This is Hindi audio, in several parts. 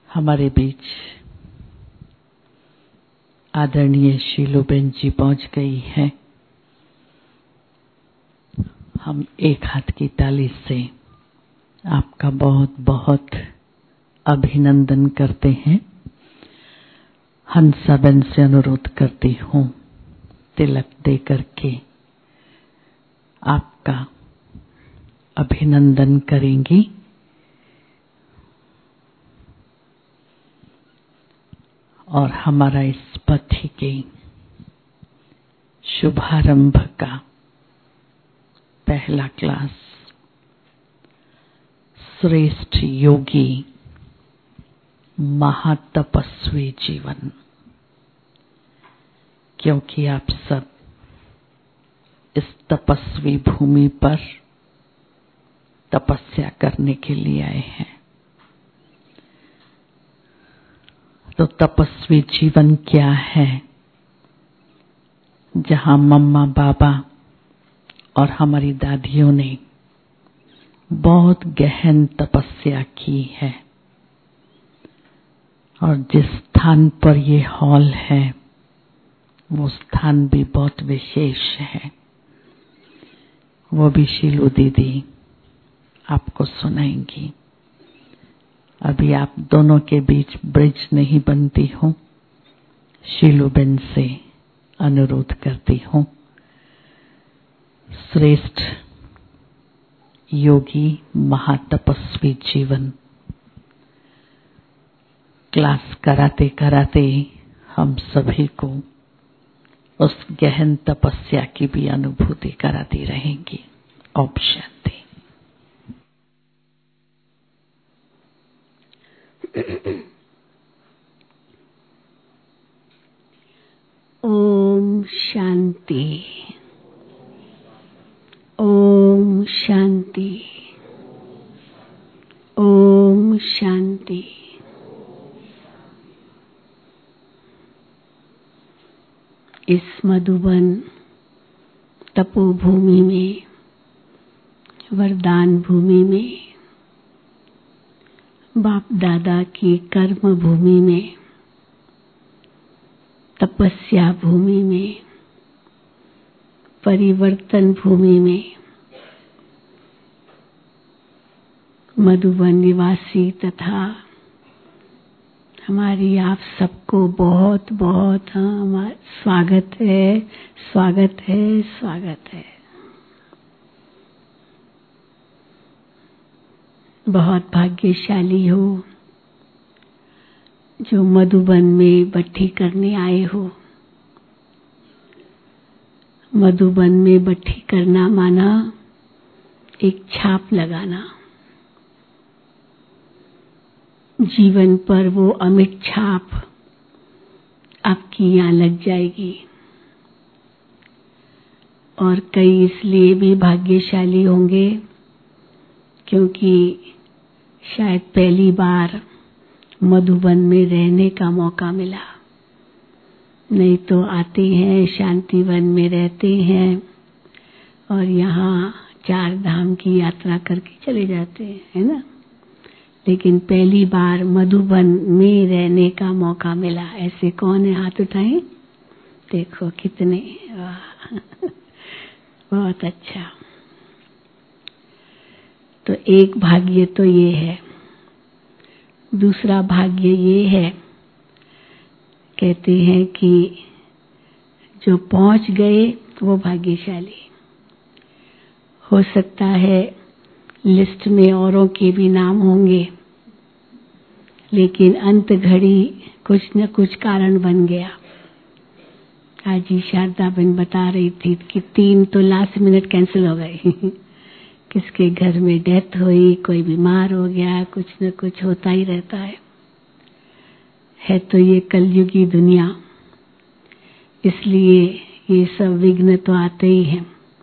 हमारे बीच आदरणीय शीलोबेन जी पहुंच गई हैं। हम एक हाथ की ताली से आपका बहुत बहुत अभिनंदन करते हैं। हंसाबेन से अनुरोध करती हूँ तिलक दे करके आपका अभिनंदन करेंगी। और हमारा इस पथी के शुभारंभ का पहला क्लास श्रेष्ठ योगी महातपस्वी जीवन, क्योंकि आप सब इस तपस्वी भूमि पर तपस्या करने के लिए आए हैं। तो तपस्वी जीवन क्या है? जहां मम्मा बाबा और हमारी दादियों ने बहुत गहन तपस्या की है, और जिस स्थान पर ये हॉल है वो स्थान भी बहुत विशेष है। वो भी शीलू दीदी आपको सुनाएंगी। अभी आप दोनों के बीच ब्रिज नहीं बनती हूँ, शीलूबेन से अनुरोध करती हूँ। श्रेष्ठ योगी महातपस्वी जीवन क्लास कराते कराते हम सभी को उस गहन तपस्या की भी अनुभूति कराती रहेंगी। ओम शांति। ओम शांति। ओम शांति। ओम शांति। इस मधुबन तपोभूमि में, वरदान भूमि में, बाप दादा की कर्म भूमि में, तपस्या भूमि में, परिवर्तन भूमि में मधुबन निवासी तथा हमारी आप सबको बहुत बहुत स्वागत है, स्वागत है, स्वागत है। बहुत भाग्यशाली हो जो मधुबन में भट्ठी करने आए हो। मधुबन में भट्ठी करना माना एक छाप लगाना, जीवन पर वो अमिट छाप आपकी यहाँ लग जाएगी। और कई इसलिए भी भाग्यशाली होंगे क्योंकि शायद पहली बार मधुबन में रहने का मौका मिला, नहीं तो आते हैं, शांतिवन में रहते हैं और यहाँ 4 धाम की यात्रा करके चले जाते हैं, है ना। लेकिन पहली बार मधुबन में रहने का मौका मिला। ऐसे कौन है? हाथ उठाएं। देखो कितने, बहुत अच्छा। तो एक भाग्य तो ये है। दूसरा भाग्य ये है, कहते हैं कि जो पहुंच गए वो भाग्यशाली। हो सकता है लिस्ट में औरों के भी नाम होंगे, लेकिन अंत घड़ी कुछ न कुछ कारण बन गया। आज ही शारदा बहन बता रही थी कि 3 तो लास्ट मिनट कैंसिल हो गए। किसके घर में डेथ हुई, कोई बीमार हो गया, कुछ न कुछ होता ही रहता है तो ये कलयुगी दुनिया, इसलिए ये सब विघ्न तो आते ही हैं।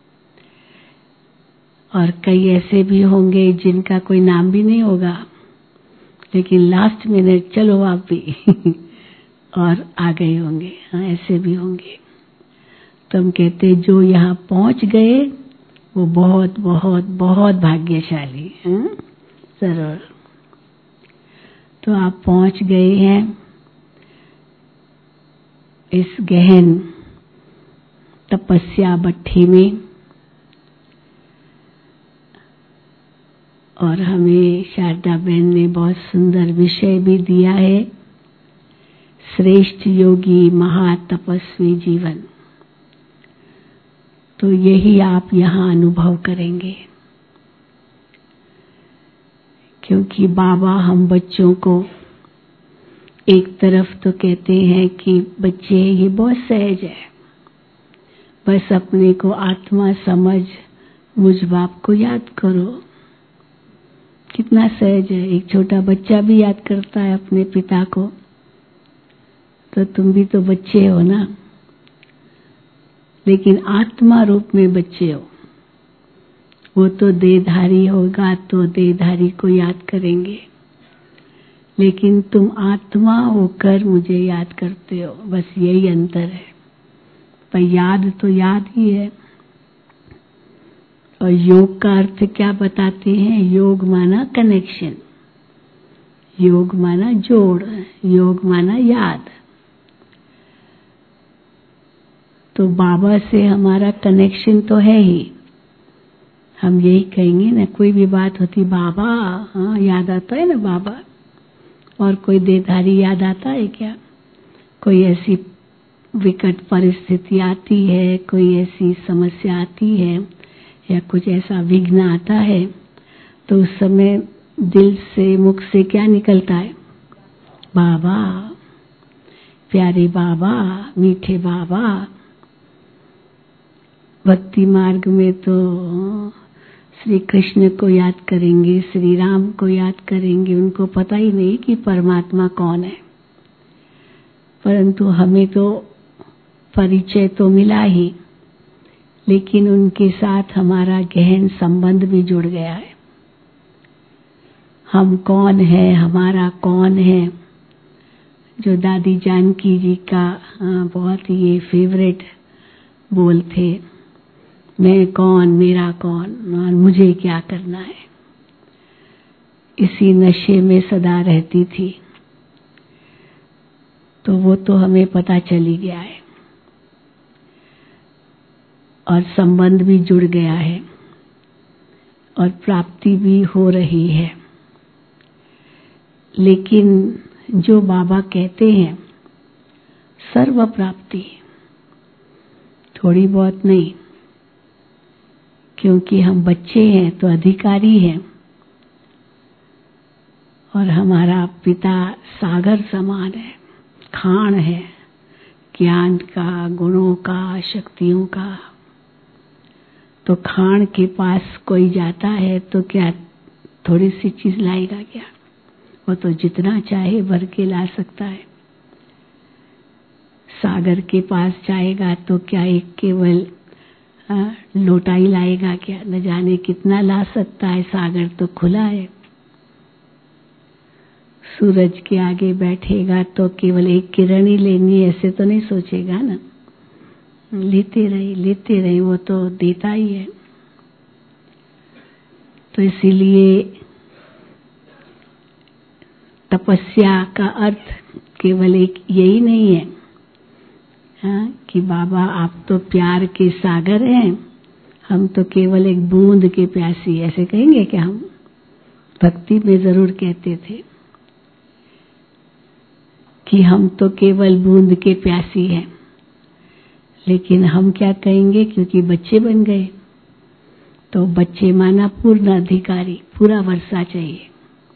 और कई ऐसे भी होंगे जिनका कोई नाम भी नहीं होगा, लेकिन लास्ट मिनट चलो आप भी और आ गए होंगे। हाँ, ऐसे भी होंगे। तो हम कहते जो यहाँ पहुंच गए वो बहुत बहुत बहुत भाग्यशाली हैं। जरूर। तो आप पहुंच गए हैं इस गहन तपस्या भट्ठी में। और हमें शारदा बहन ने बहुत सुंदर विषय भी दिया है, श्रेष्ठ योगी महातपस्वी जीवन। तो यही आप यहाँ अनुभव करेंगे, क्योंकि बाबा हम बच्चों को एक तरफ तो कहते हैं कि बच्चे ये बहुत सहज है, बस अपने को आत्मा समझ मुझ बाप को याद करो। कितना सहज है, एक छोटा बच्चा भी याद करता है अपने पिता को। तो तुम भी तो बच्चे हो ना, लेकिन आत्मा रूप में बच्चे हो। वो तो देहधारी होगा तो देहधारी को याद करेंगे, लेकिन तुम आत्मा होकर मुझे याद करते हो, बस यही अंतर है। पर याद तो याद ही है। और योग का अर्थ क्या बताते हैं? योग माना कनेक्शन, योग माना जोड़, योग माना याद। तो बाबा से हमारा कनेक्शन तो है ही। हम यही कहेंगे ना, कोई भी बात होती बाबा, हाँ याद आता है ना बाबा। और कोई देहधारी याद आता है क्या? कोई ऐसी विकट परिस्थिति आती है, कोई ऐसी समस्या आती है या कुछ ऐसा विघ्न आता है, तो उस समय दिल से मुख से क्या निकलता है? बाबा, प्यारे बाबा, मीठे बाबा। भक्ति मार्ग में तो श्री कृष्ण को याद करेंगे, श्री राम को याद करेंगे। उनको पता ही नहीं कि परमात्मा कौन है, परंतु हमें तो परिचय तो मिला ही, लेकिन उनके साथ हमारा गहन संबंध भी जुड़ गया है। हम कौन है, हमारा कौन है, जो दादी जानकी जी का बहुत ही ये फेवरेट बोल थे, मैं कौन, मेरा कौन और मुझे क्या करना है। इसी नशे में सदा रहती थी। तो वो तो हमें पता चली गया है और संबंध भी जुड़ गया है और प्राप्ति भी हो रही है। लेकिन जो बाबा कहते हैं सर्व प्राप्ति, थोड़ी बहुत नहीं, क्योंकि हम बच्चे हैं तो अधिकारी हैं और हमारा पिता सागर समान है, खान है ज्ञान का, गुणों का, शक्तियों का। तो खान के पास कोई जाता है तो क्या थोड़ी सी चीज लाएगा क्या? वो तो जितना चाहे भर के ला सकता है। सागर के पास जाएगा तो क्या एक केवल लोटा ही लाएगा क्या? न जाने कितना ला सकता है, सागर तो खुला है। सूरज के आगे बैठेगा तो केवल एक किरण ही लेनी है ऐसे तो नहीं सोचेगा ना, लेते रहे, वो तो देता ही है। तो इसीलिए तपस्या का अर्थ केवल एक यही नहीं है कि बाबा आप तो प्यार के सागर हैं, हम तो केवल एक बूंद के प्यासी, ऐसे कहेंगे क्या? हम भक्ति में जरूर कहते थे कि हम तो केवल बूंद के प्यासी हैं, लेकिन हम क्या कहेंगे? क्योंकि बच्चे बन गए तो बच्चे माना पूर्ण अधिकारी, पूरा वर्षा चाहिए।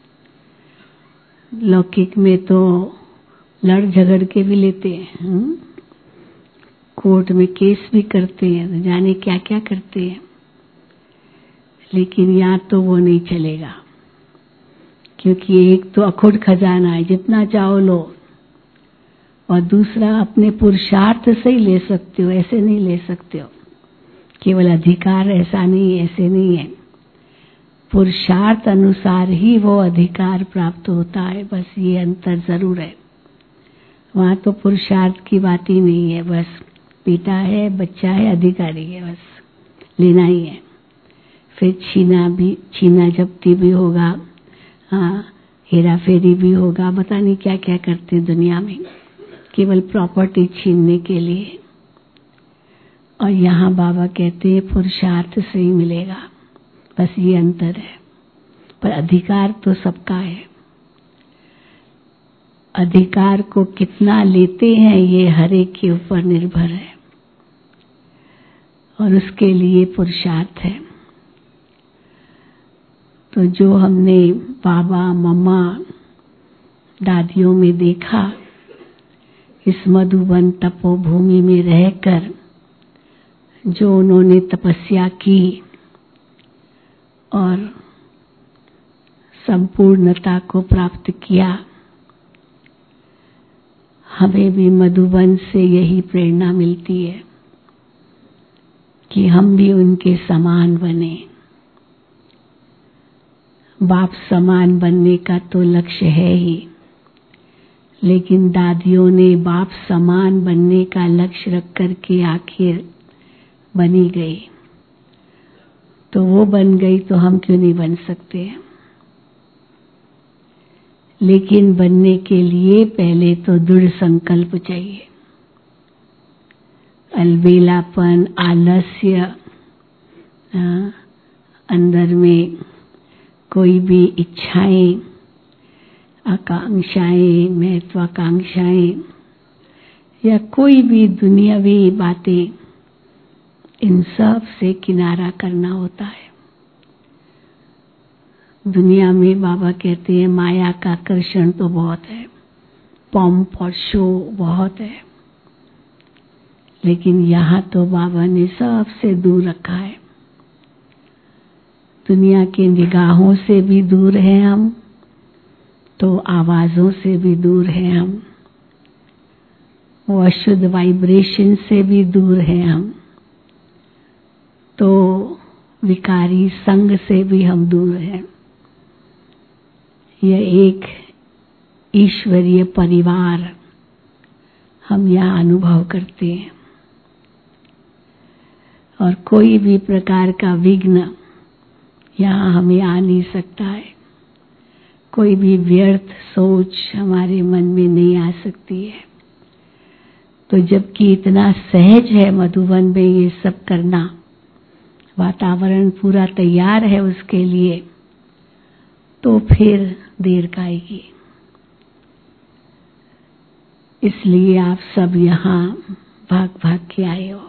लौकिक में तो लड़ झगड़ के भी लेते हैं, कोर्ट में केस भी करते हैं, जाने क्या क्या करते हैं, लेकिन यहाँ तो वो नहीं चलेगा। क्योंकि एक तो अखुट खजाना है, जितना चाहो लो, और दूसरा अपने पुरुषार्थ से ही ले सकते हो, ऐसे नहीं ले सकते हो। केवल अधिकार ऐसा नहीं है, ऐसे नहीं है, पुरुषार्थ अनुसार ही वो अधिकार प्राप्त होता है। बस ये अंतर जरूर है। वहां तो पुरुषार्थ की बात ही नहीं है, बस बेटा है, बच्चा है, अधिकारी है, बस लेना ही है। फिर छीना जब्ती भी होगा, हाँ हेरा फेरी भी होगा, पता नहीं क्या क्या करते हैं दुनिया में, केवल प्रॉपर्टी छीनने के लिए। और यहाँ बाबा कहते हैं पुरुषार्थ से ही मिलेगा, बस ये अंतर है। पर अधिकार तो सबका है। अधिकार को कितना लेते हैं ये हर एक के ऊपर निर्भर है, और उसके लिए पुरुषार्थ है। तो जो हमने बाबा मम्मा दादियों में देखा, इस मधुबन तपोभूमि में रहकर जो उन्होंने तपस्या की और संपूर्णता को प्राप्त किया, हमें भी मधुबन से यही प्रेरणा मिलती है कि हम भी उनके समान बने। बाप समान बनने का तो लक्ष्य है ही, लेकिन दादियों ने बाप समान बनने का लक्ष्य रख करके आखिर बनी गई। तो वो बन गई तो हम क्यों नहीं बन सकते? लेकिन बनने के लिए पहले तो दृढ़ संकल्प चाहिए। अलबेलापन, आलस्य, अंदर में कोई भी इच्छाएं, आकांक्षाएं, महत्वाकांक्षाएं या कोई भी दुनियावी बातें, इन सब से किनारा करना होता है। दुनिया में बाबा कहते हैं माया का आकर्षण तो बहुत है, पॉम्प और शो बहुत है, लेकिन यहाँ तो बाबा ने सबसे दूर रखा है। दुनिया की निगाहों से भी दूर हैं हम, तो आवाजों से भी दूर हैं हम, वो अशुद्ध वाइब्रेशन से भी दूर हैं हम, तो विकारी संग से भी हम दूर हैं। यह एक ईश्वरीय परिवार हम यहाँ अनुभव करते हैं, और कोई भी प्रकार का विघ्न यहाँ हमें आ नहीं सकता है। कोई भी व्यर्थ सोच हमारे मन में नहीं आ सकती है। तो जबकि इतना सहज है मधुबन में ये सब करना, वातावरण पूरा तैयार है उसके लिए, तो फिर देर काएगी। इसलिए आप सब यहाँ भाग भाग के आए हो।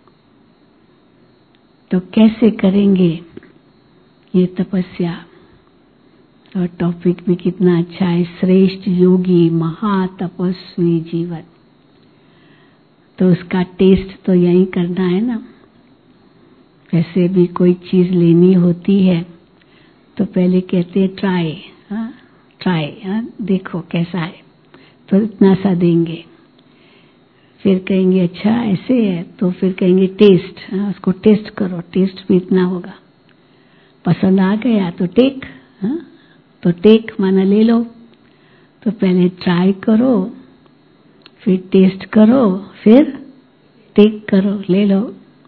तो कैसे करेंगे ये तपस्या? और टॉपिक भी कितना अच्छा है, श्रेष्ठ योगी महातपस्वी जीवन। तो उसका टेस्ट तो यही करना है ना। वैसे भी कोई चीज लेनी होती है तो पहले कहते हैं ट्राई, ट्राई, देखो कैसा है, तो इतना सा देंगे। फिर कहेंगे अच्छा ऐसे है, तो फिर कहेंगे टेस्ट, उसको टेस्ट करो, टेस्ट भी इतना होगा। पसंद आ गया तो टेक, तो टेक माना ले लो। तो पहले ट्राई करो, फिर टेस्ट करो, फिर टेक करो, ले लो।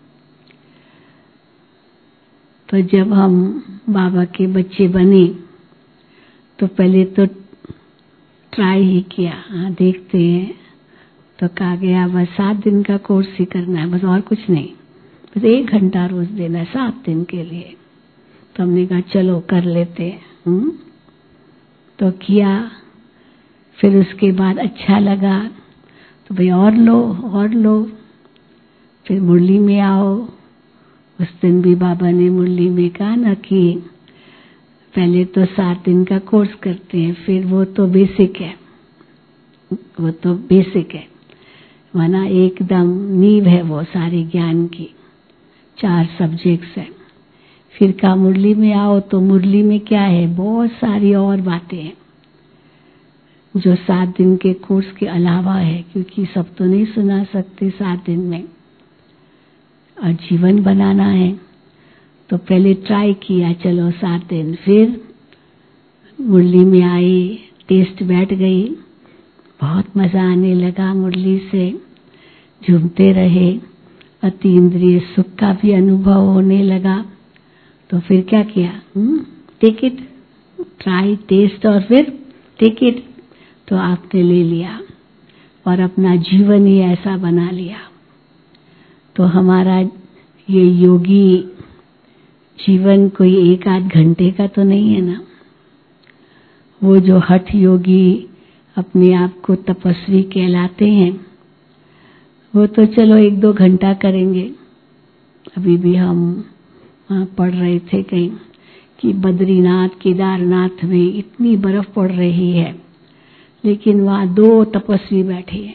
तो जब हम बाबा के बच्चे बने तो पहले तो ट्राई ही किया, देखते हैं। तो कहा गया बस 7 दिन का कोर्स ही करना है, बस और कुछ नहीं, बस 1 घंटा रोज देना है 7 दिन के लिए। तो हमने कहा चलो कर लेते हैं। तो किया, फिर उसके बाद अच्छा लगा तो भाई और लो और लो। फिर मुरली में आओ। उस दिन भी बाबा ने मुरली में कहा ना कि पहले तो 7 दिन का कोर्स करते हैं, फिर वो तो बेसिक है, वो तो बेसिक है, माना एकदम नींव है वो सारे ज्ञान की, 4 सब्जेक्ट्स है। फिर का मुरली में आओ तो मुरली में क्या है, बहुत सारी और बातें हैं जो 7 दिन के कोर्स के अलावा है, क्योंकि सब तो नहीं सुना सकते 7 दिन में, और जीवन बनाना है। तो पहले ट्राई किया, चलो 7 दिन। फिर मुरली में आई, टेस्ट बैठ गई, बहुत मजा आने लगा मुरली से, झूमते रहे, अति इंद्रिय सुख का भी अनुभव होने लगा। तो फिर क्या किया, टेक इट, ट्राई, टेस्ट और फिर टेक इट। तो आपने ले लिया और अपना जीवन ही ऐसा बना लिया। तो हमारा ये योगी जीवन कोई 1-8 घंटे का तो नहीं है ना। वो जो हठ योगी अपने आप को तपस्वी कहलाते हैं, वो तो चलो 1-2 घंटा करेंगे। अभी भी हम पढ़ रहे थे कहीं कि बद्रीनाथ, केदारनाथ में इतनी बर्फ पड़ रही है, लेकिन वहाँ 2 तपस्वी बैठे हैं।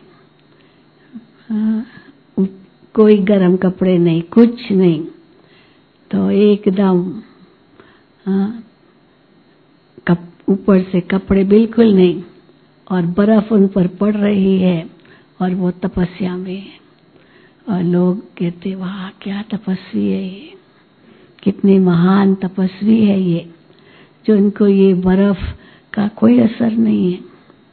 कोई गर्म कपड़े नहीं, कुछ नहीं, तो एकदम ऊपर से कपड़े बिल्कुल नहीं, और बर्फ उन पर पड़ रही है और वो तपस्या में है। और लोग कहते वाह क्या तपस्वी है ये, कितने महान तपस्वी है ये, जो इनको ये बर्फ का कोई असर नहीं है।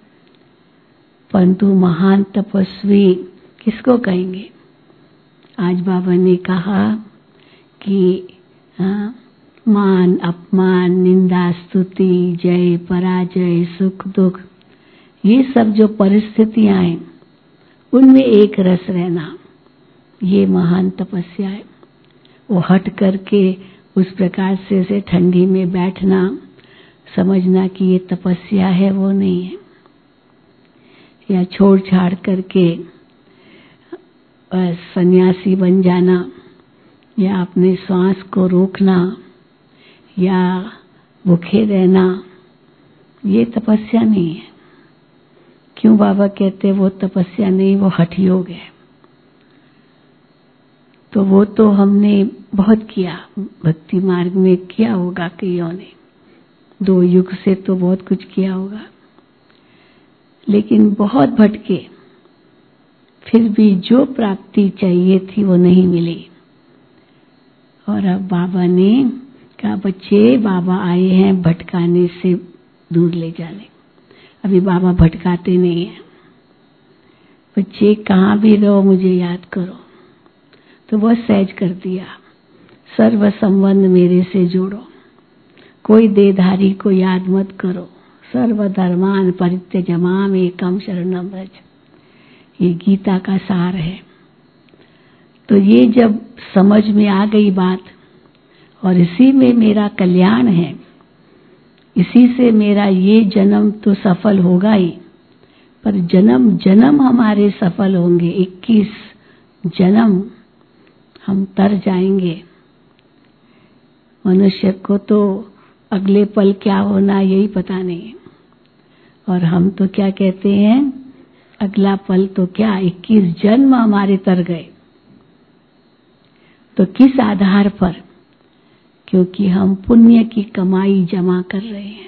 परंतु महान तपस्वी किसको कहेंगे? आज बाबा ने कहा कि मान अपमान, निंदा स्तुति, जय पराजय, सुख दुख, ये सब जो परिस्थितियां हैं उनमें एक रस रहना, ये महान तपस्या है। वो हट करके उस प्रकार से ठंडी में बैठना, समझना कि ये तपस्या है, वो नहीं है। या छोड़ छाड़ करके सन्यासी बन जाना, या अपने श्वास को रोकना, या भूखे रहना, ये तपस्या नहीं है। क्यों बाबा कहते वो तपस्या नहीं, वो हठ योग है। तो वो तो हमने बहुत किया, भक्ति मार्ग में किया होगा कईयों ने, 2 युग से तो बहुत कुछ किया होगा, लेकिन बहुत भटके, फिर भी जो प्राप्ति चाहिए थी वो नहीं मिली। और अब बाबा ने कहा बच्चे, बाबा आए हैं भटकाने से दूर ले जाने। अभी बाबा भटकाते नहीं है। बच्चे कहाँ भी रहो मुझे याद करो। तो वह सहज कर दिया, सर्व संबंध मेरे से जोड़ो, कोई देहधारी को याद मत करो, सर्वधर्मान परित्यज्य माम एकम शरणम व्रज। ये गीता का सार है। तो ये जब समझ में आ गई बात, और इसी में मेरा कल्याण है, इसी से मेरा ये जन्म तो सफल होगा ही, पर जन्म जन्म हमारे सफल होंगे। 21 जन्म हम तर जाएंगे। मनुष्य को तो अगले पल क्या होना यही पता नहीं, और हम तो क्या कहते हैं, अगला पल तो क्या 21 जन्म हमारे तर गए। तो किस आधार पर? क्योंकि हम पुण्य की कमाई जमा कर रहे हैं।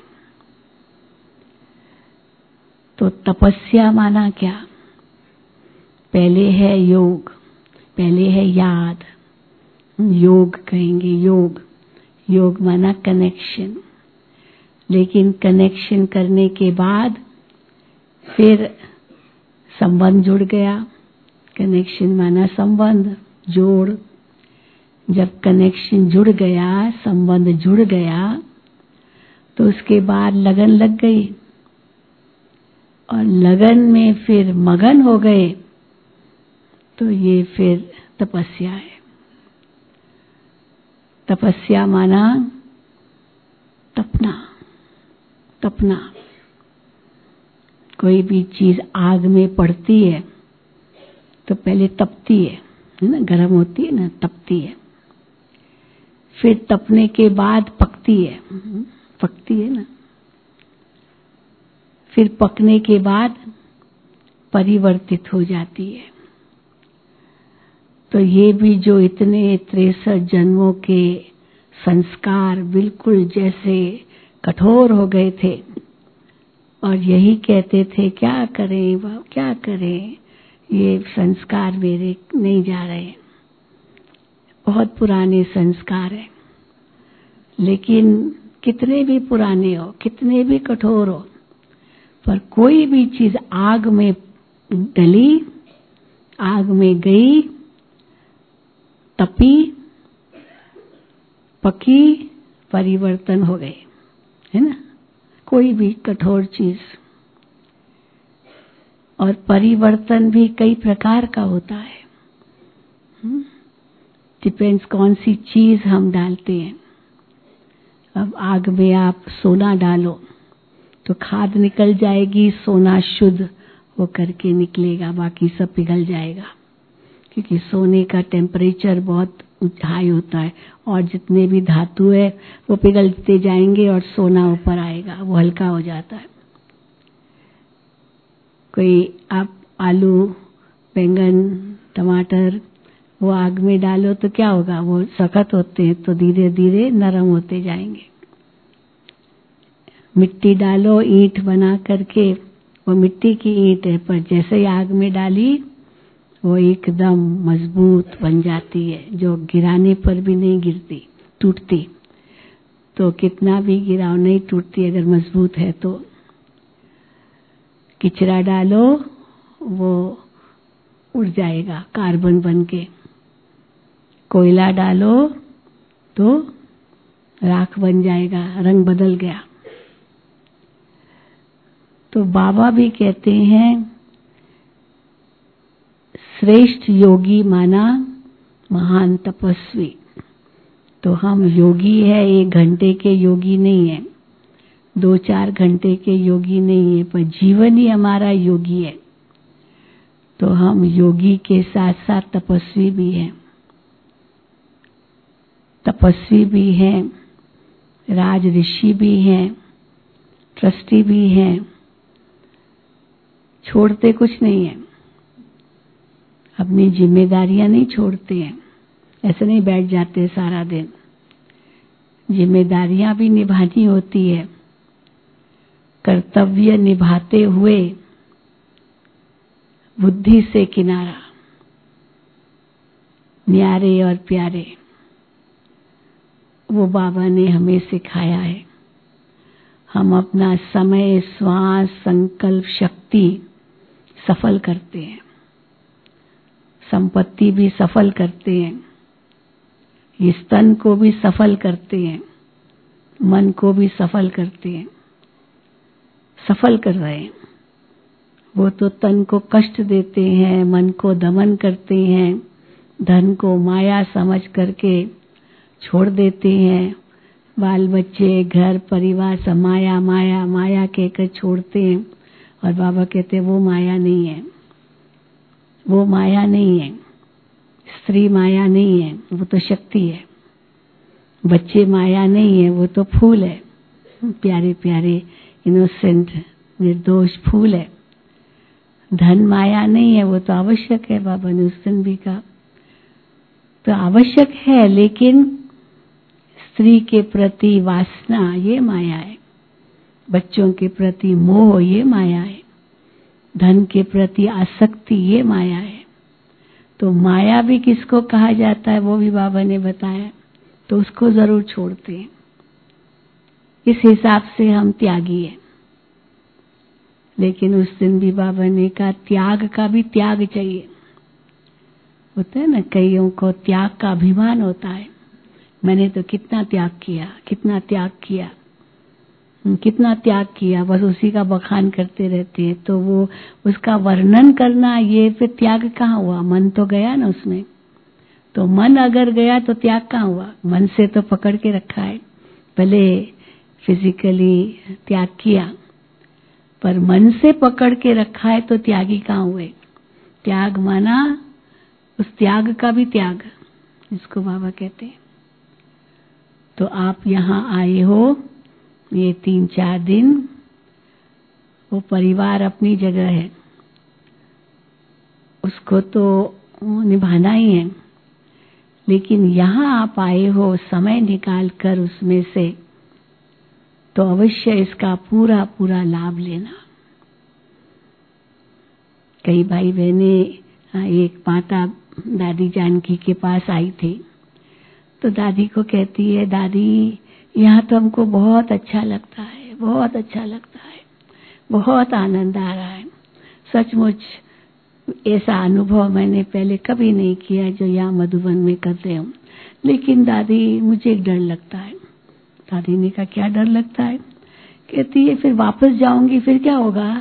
तो तपस्या माना क्या? पहले है योग, पहले है याद, योग कहेंगे। योग, योग माना कनेक्शन। लेकिन कनेक्शन करने के बाद फिर संबंध जुड़ गया। कनेक्शन माना संबंध, जोड़। जब कनेक्शन जुड़ गया, संबंध जुड़ गया, तो उसके बाद लगन लग गई, और लगन में फिर मगन हो गए, तो ये फिर तपस्या है। तपस्या माना तपना, तपना। कोई भी चीज आग में पड़ती है तो पहले तपती है ना, गर्म होती है ना, तपती है। फिर तपने के बाद पकती है, पकती है ना। फिर पकने के बाद परिवर्तित हो जाती है। तो ये भी जो इतने 63 जन्मों के संस्कार बिल्कुल जैसे कठोर हो गए थे, और यही कहते थे क्या करें क्या करें, ये संस्कार मेरे नहीं जा रहे, बहुत पुराने संस्कार हैं। लेकिन कितने भी पुराने हो, कितने भी कठोर हो, पर कोई भी चीज आग में डली, आग में गई, तपी, पकी, परिवर्तन हो गए, है ना। कोई भी कठोर चीज। और परिवर्तन भी कई प्रकार का होता है, डिपेंड्स कौन सी चीज हम डालते हैं। अब आग में आप सोना डालो तो खाद निकल जाएगी, सोना शुद्ध होकर के निकलेगा, बाकी सब पिघल जाएगा, क्योंकि सोने का टेम्परेचर बहुत हाई होता है और जितने भी धातु है वो पिघलते जाएंगे और सोना ऊपर आएगा, वो हल्का हो जाता है। कोई आप आलू, बैंगन, टमाटर वो आग में डालो तो क्या होगा, वो सख्त होते हैं तो धीरे धीरे नरम होते जाएंगे। मिट्टी डालो, ईंट बना करके, वो मिट्टी की ईंट है, पर जैसे ही आग में डाली वो एकदम मजबूत बन जाती है, जो गिराने पर भी नहीं गिरती, टूटती। तो कितना भी गिराओ नहीं टूटती अगर मजबूत है तो। किचरा डालो वो उड़ जाएगा कार्बन बन के, कोयला डालो तो राख बन जाएगा, रंग बदल गया। तो बाबा भी कहते हैं श्रेष्ठ योगी माना महान तपस्वी। तो हम योगी है, 1 घंटे के योगी नहीं है, 2-4 घंटे के योगी नहीं है, पर जीवन ही हमारा योगी है। तो हम योगी के साथ साथ तपस्वी भी हैं, तपस्वी भी हैं, राज ऋषि भी हैं, ट्रस्टी भी हैं, छोड़ते कुछ नहीं है, अपनी जिम्मेदारियां नहीं छोड़ते हैं, ऐसे नहीं बैठ जाते सारा दिन, जिम्मेदारियां भी निभानी होती है। कर्तव्य निभाते हुए बुद्धि से किनारा, न्यारे और प्यारे, वो बाबा ने हमें सिखाया है। हम अपना समय, श्वास, संकल्प, शक्ति सफल करते हैं, संपत्ति भी सफल करते हैं, इस तन को भी सफल करते हैं, मन को भी सफल करते हैं, सफल कर रहे हैं। वो तो तन को कष्ट देते हैं, मन को दमन करते हैं, धन को माया समझ करके छोड़ देते हैं, बाल बच्चे, घर परिवार सब माया माया माया कहकर छोड़ते हैं। और बाबा कहते हैं वो माया नहीं है, वो माया नहीं है, स्त्री माया नहीं है, वो तो शक्ति है। बच्चे माया नहीं है, वो तो फूल है, प्यारे प्यारे इनोसेंट निर्दोष फूल है। धन माया नहीं है, वो तो आवश्यक है, बाबा ने उस दिन भी कहा। तो आवश्यक है, लेकिन स्त्री के प्रति वासना ये माया है, बच्चों के प्रति मोह ये माया है, धन के प्रति आसक्ति ये माया है। तो माया भी किसको कहा जाता है वो भी बाबा ने बताया, तो उसको जरूर छोड़ते हैं। इस हिसाब से हम त्यागी हैं। लेकिन उस दिन भी बाबा ने कहा त्याग का भी त्याग चाहिए। होता है ना, कईयों को त्याग का अभिमान होता है, मैंने तो कितना त्याग किया, कितना त्याग किया, कितना त्याग किया, बस उसी का बखान करते रहते हैं। तो वो उसका वर्णन करना, ये फिर त्याग कहाँ हुआ? मन तो गया ना उसमें। तो मन अगर गया तो त्याग कहाँ हुआ? मन से तो पकड़ के रखा है, भले फिजिकली त्याग किया पर मन से पकड़ के रखा है, तो त्यागी कहाँ हुए? त्याग माना उस त्याग का भी त्याग, जिसको बाबा कहते हैं। तो आप यहाँ आए हो ये 3-4 दिन, वो परिवार अपनी जगह है, उसको तो निभाना ही है, लेकिन यहाँ आप आए हो समय निकाल कर उसमें से, तो अवश्य इसका पूरा पूरा लाभ लेना। कई भाई बहने, एक माता दादी जानकी के पास आई थी, तो दादी को कहती है, दादी यहाँ तो हमको बहुत अच्छा लगता है, बहुत अच्छा लगता है, बहुत आनंद आ रहा है, सचमुच ऐसा अनुभव मैंने पहले कभी नहीं किया जो यहाँ मधुबन में करते हूँ। लेकिन दादी मुझे एक डर लगता है। दादी ने कहा क्या डर लगता है? कहती है फिर वापस जाऊंगी फिर क्या होगा?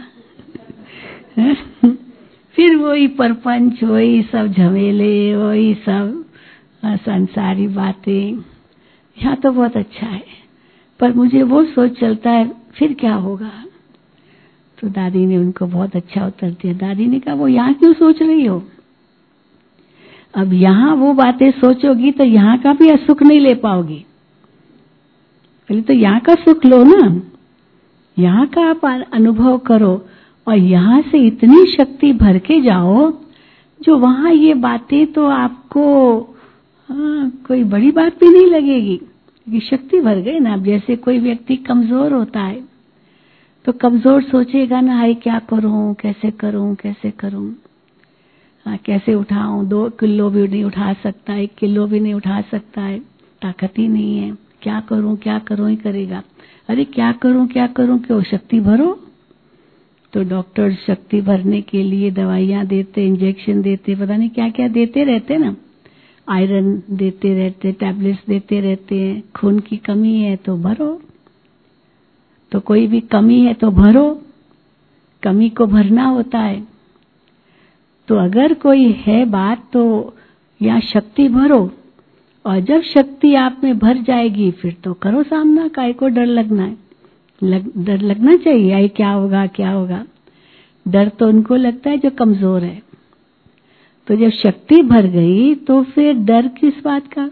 फिर वही परपंच, वही सब झमेले, वही सब संसारी बातें। यहाँ तो बहुत अच्छा है, पर मुझे वो सोच चलता है फिर क्या होगा। तो दादी ने उनको बहुत अच्छा उत्तर दिया। दादी ने कहा वो यहाँ क्यों सोच रही हो? अब यहाँ वो बातें सोचोगी तो यहाँ का भी सुख नहीं ले पाओगी। पहले तो यहाँ का सुख लो ना, यहाँ का आप अनुभव करो और यहाँ से इतनी शक्ति भर के जाओ जो वहां ये बातें तो आपको कोई बड़ी बात भी नहीं लगेगी। ये शक्ति भर गई ना। अब जैसे कोई व्यक्ति कमजोर होता है तो कमजोर सोचेगा ना, हाय क्या करूं, कैसे करूं, कैसे करूं, कैसे उठाऊं, 2 किलो भी नहीं उठा सकता, 1 किलो भी नहीं उठा सकता है, ताकत ही नहीं है, क्या करूं ही करेगा। अरे क्या करूं क्यों? शक्ति भरो। तो डॉक्टर शक्ति भरने के लिए दवाइयां देते, इंजेक्शन देते, पता नहीं क्या क्या देते रहते ना, आयरन देते रहते, टैबलेट्स देते रहते हैं। खून की कमी है तो भरो, तो कोई भी कमी है तो भरो, कमी को भरना होता है। तो अगर कोई है बात तो यहाँ शक्ति भरो, और जब शक्ति आप में भर जाएगी फिर तो करो सामना। काय को डर लगना है? डर लगना चाहिए, आई क्या होगा क्या होगा। डर तो उनको लगता है जो कमजोर है। तो जब शक्ति भर गई तो फिर डर किस बात का?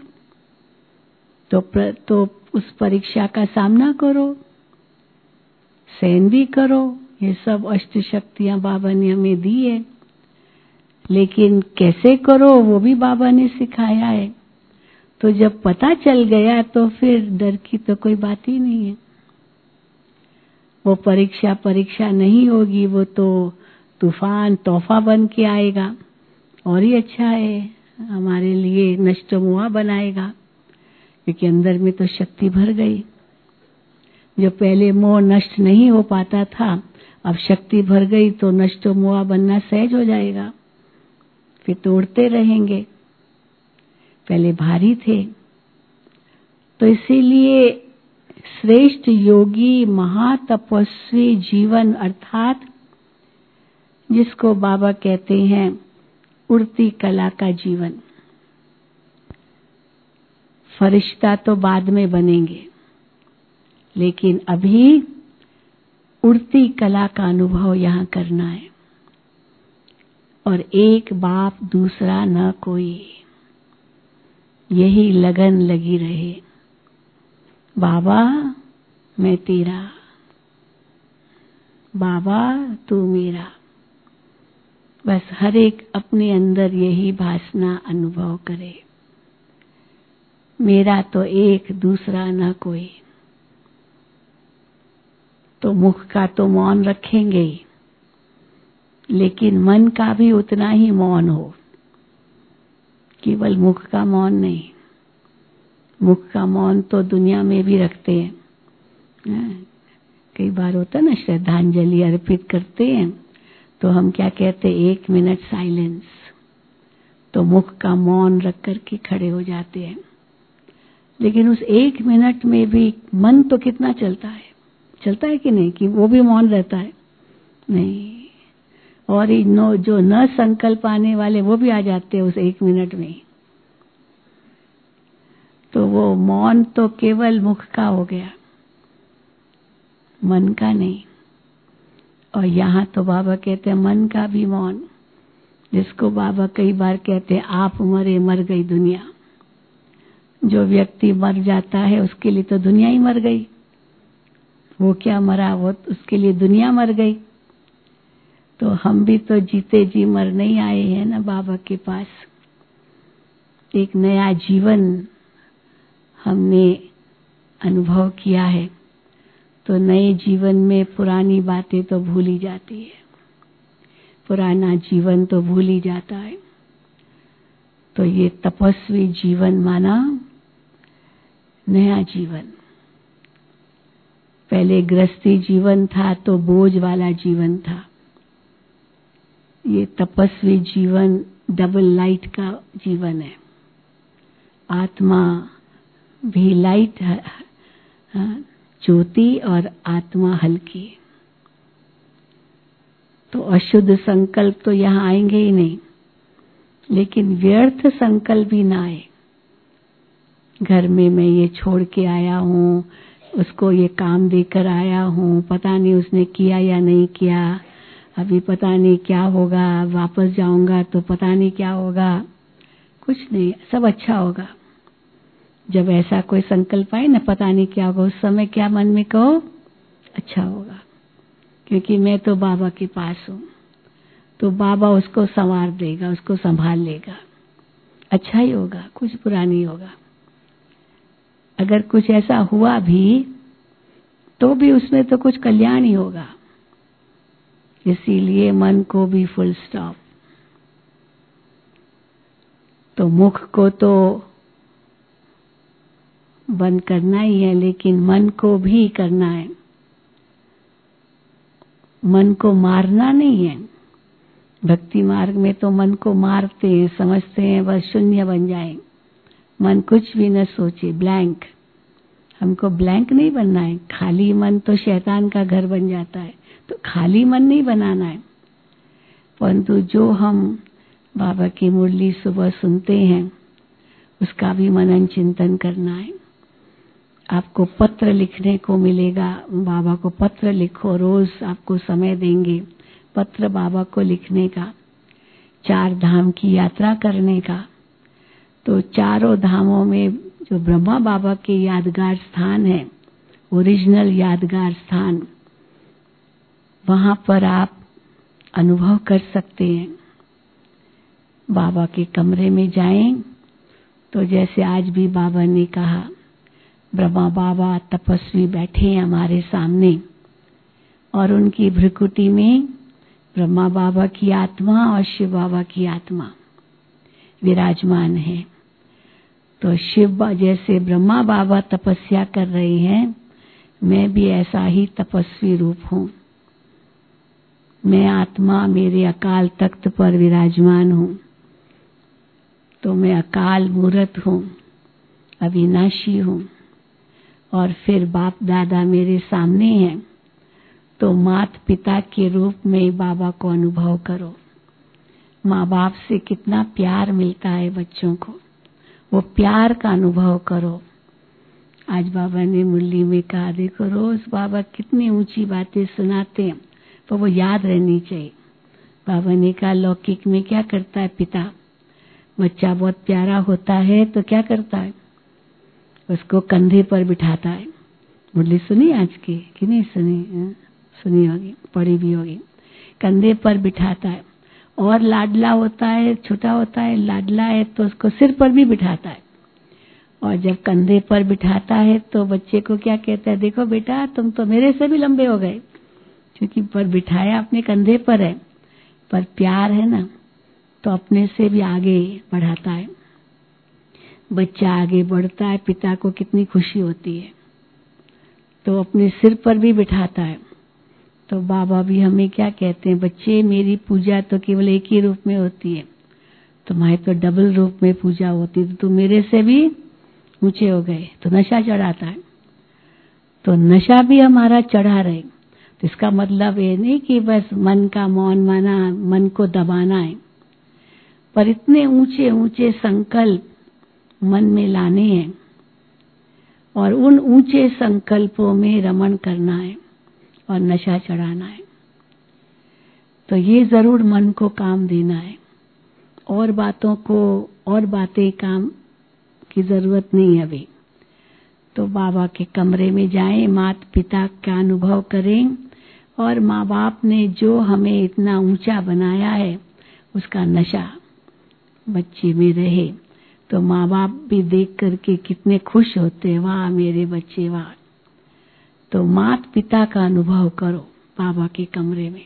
तो उस परीक्षा का सामना करो, सहन भी करो। ये सब अष्ट शक्तियां बाबा ने हमें दी है, लेकिन कैसे करो वो भी बाबा ने सिखाया है। तो जब पता चल गया तो फिर डर की तो कोई बात ही नहीं है। वो परीक्षा नहीं होगी, वो तो तूफान तोहफा बन के आएगा और ही अच्छा है, हमारे लिए नष्ट मुआ बनाएगा, क्योंकि अंदर में तो शक्ति भर गई। जो पहले मोह नष्ट नहीं हो पाता था, अब शक्ति भर गई तो नष्ट मुआ बनना सहज हो जाएगा। फिर तोड़ते रहेंगे, पहले भारी थे। तो इसीलिए श्रेष्ठ योगी महातपस्वी जीवन, अर्थात जिसको बाबा कहते हैं उड़ती कला का जीवन। फरिश्ता तो बाद में बनेंगे, लेकिन अभी उड़ती कला का अनुभव यहाँ करना है। और एक बाप दूसरा न कोई, यही लगन लगी रहे। बाबा मैं तेरा, बाबा तू मेरा। बस हर एक अपने अंदर यही भासना अनुभव करे, मेरा तो एक दूसरा न कोई। तो मुख का तो मौन रखेंगे ही, लेकिन मन का भी उतना ही मौन हो, केवल मुख का मौन नहीं। मुख का मौन तो दुनिया में भी रखते हैं। कई बार होता है ना, श्रद्धांजलि अर्पित करते हैं तो हम क्या कहते हैं, 1 मिनट साइलेंस। तो मुख का मौन रख करके खड़े हो जाते हैं। लेकिन उस 1 मिनट में भी मन तो कितना चलता है कि नहीं, कि वो भी मौन रहता है? नहीं। और जो न संकल्प आने वाले वो भी आ जाते हैं उस 1 मिनट में। तो वो मौन तो केवल मुख का हो गया, मन का नहीं। और यहाँ तो बाबा कहते हैं मन का भी मौन, जिसको बाबा कई बार कहते हैं आप मरे मर गई दुनिया। जो व्यक्ति मर जाता है उसके लिए तो दुनिया ही मर गई। वो क्या मरा, वो उसके लिए दुनिया मर गई। तो हम भी तो जीते जी मर नहीं आए हैं ना बाबा के पास। एक नया जीवन हमने अनुभव किया है, तो नए जीवन में पुरानी बातें तो भूल ही जाती है, पुराना जीवन तो भूल ही जाता है। तो ये तपस्वी जीवन माना नया जीवन। पहले गृहस्थी जीवन था तो बोझ वाला जीवन था। ये तपस्वी जीवन डबल लाइट का जीवन है। आत्मा भी लाइट ज्योति और आत्मा हल्की। तो अशुद्ध संकल्प तो यहाँ आएंगे ही नहीं, लेकिन व्यर्थ संकल्प भी ना आए। घर में मैं ये छोड़ के आया हूँ, उसको ये काम देकर आया हूँ, पता नहीं उसने किया या नहीं किया, अभी पता नहीं क्या होगा, वापस जाऊंगा तो पता नहीं क्या होगा। कुछ नहीं, सब अच्छा होगा। जब ऐसा कोई संकल्प आए ना, पता नहीं क्या होगा, उस समय क्या मन में कहो, अच्छा होगा, क्योंकि मैं तो बाबा के पास हूँ। तो बाबा उसको संवार देगा, उसको संभाल लेगा, अच्छा ही होगा, कुछ बुरा नहीं होगा। अगर कुछ ऐसा हुआ भी तो भी उसमें तो कुछ कल्याण ही होगा। इसीलिए मन को भी फुल स्टॉप। तो मुख को तो बंद करना ही है, लेकिन मन को भी करना है। मन को मारना नहीं है। भक्ति मार्ग में तो मन को मारते हैं, समझते हैं बस शून्य बन जाए, मन कुछ भी न सोचे, ब्लैंक। हमको ब्लैंक नहीं बनना है। खाली मन तो शैतान का घर बन जाता है, तो खाली मन नहीं बनाना है। परंतु जो हम बाबा की मुरली सुबह सुनते हैं, उसका भी मनन चिंतन करना है। आपको पत्र लिखने को मिलेगा, बाबा को पत्र लिखो, रोज आपको समय देंगे पत्र बाबा को लिखने का, 4 धाम की यात्रा करने का। तो चारों धामों में जो ब्रह्मा बाबा के यादगार स्थान है, ओरिजिनल यादगार स्थान, वहां पर आप अनुभव कर सकते हैं। बाबा के कमरे में जाएं तो जैसे आज भी बाबा ने कहा, ब्रह्मा बाबा तपस्वी बैठे हैं हमारे सामने और उनकी भ्रुकुटी में ब्रह्मा बाबा की आत्मा और शिव बाबा की आत्मा विराजमान है। तो शिव जैसे ब्रह्मा बाबा तपस्या कर रहे हैं, मैं भी ऐसा ही तपस्वी रूप हूँ। मैं आत्मा मेरे अकाल तख्त पर विराजमान हूँ। तो मैं अकाल मूर्त हूँ, अविनाशी हूँ। और फिर बाप दादा मेरे सामने हैं, तो माता पिता के रूप में बाबा को अनुभव करो। माँ बाप से कितना प्यार मिलता है बच्चों को, वो प्यार का अनुभव करो। आज बाबा ने मुरली में कहा, देखो रोज बाबा कितनी ऊंची बातें सुनाते हैं, तो वो याद रहनी चाहिए। बाबा ने कहा, लौकिक में क्या करता है पिता, बच्चा बहुत प्यारा होता है तो क्या करता है, उसको कंधे पर बिठाता है। मुरली सुनी आज की कि नहीं सुनी? सुनी होगी, पढ़ी भी होगी। कंधे पर बिठाता है, और लाडला होता है, छोटा होता है, लाडला है तो उसको सिर पर भी बिठाता है। और जब कंधे पर बिठाता है तो बच्चे को क्या कहता है, देखो बेटा तुम तो मेरे से भी लंबे हो गए, क्योंकि पर बिठाया अपने कंधे पर है, पर प्यार है ना, तो अपने से भी आगे बढ़ाता है। बच्चा आगे बढ़ता है, पिता को कितनी खुशी होती है, तो अपने सिर पर भी बिठाता है। तो बाबा भी हमें क्या कहते हैं, बच्चे मेरी पूजा तो केवल एक ही रूप में होती है, तुम्हारी तो डबल रूप में पूजा होती, तो तुम मेरे से भी ऊंचे हो गए। तो नशा चढ़ाता है, तो नशा भी हमारा चढ़ा रहे। तो इसका मतलब ये नहीं कि बस मन का मौन माना, मन को दबाना है, पर इतने ऊंचे ऊंचे संकल्प मन में लाने हैं और उन ऊंचे संकल्पों में रमण करना है और नशा चढ़ाना है। तो ये जरूर मन को काम देना है, और बातों को और बातें काम की जरूरत नहीं है अभी। तो बाबा के कमरे में जाएं, माता पिता का अनुभव करें, और माँ बाप ने जो हमें इतना ऊंचा बनाया है उसका नशा बच्चे में रहे। तो माँ बाप भी देख करके कितने खुश होते हैं, वाह मेरे बच्चे वाह। तो माता पिता का अनुभव करो बाबा के कमरे में।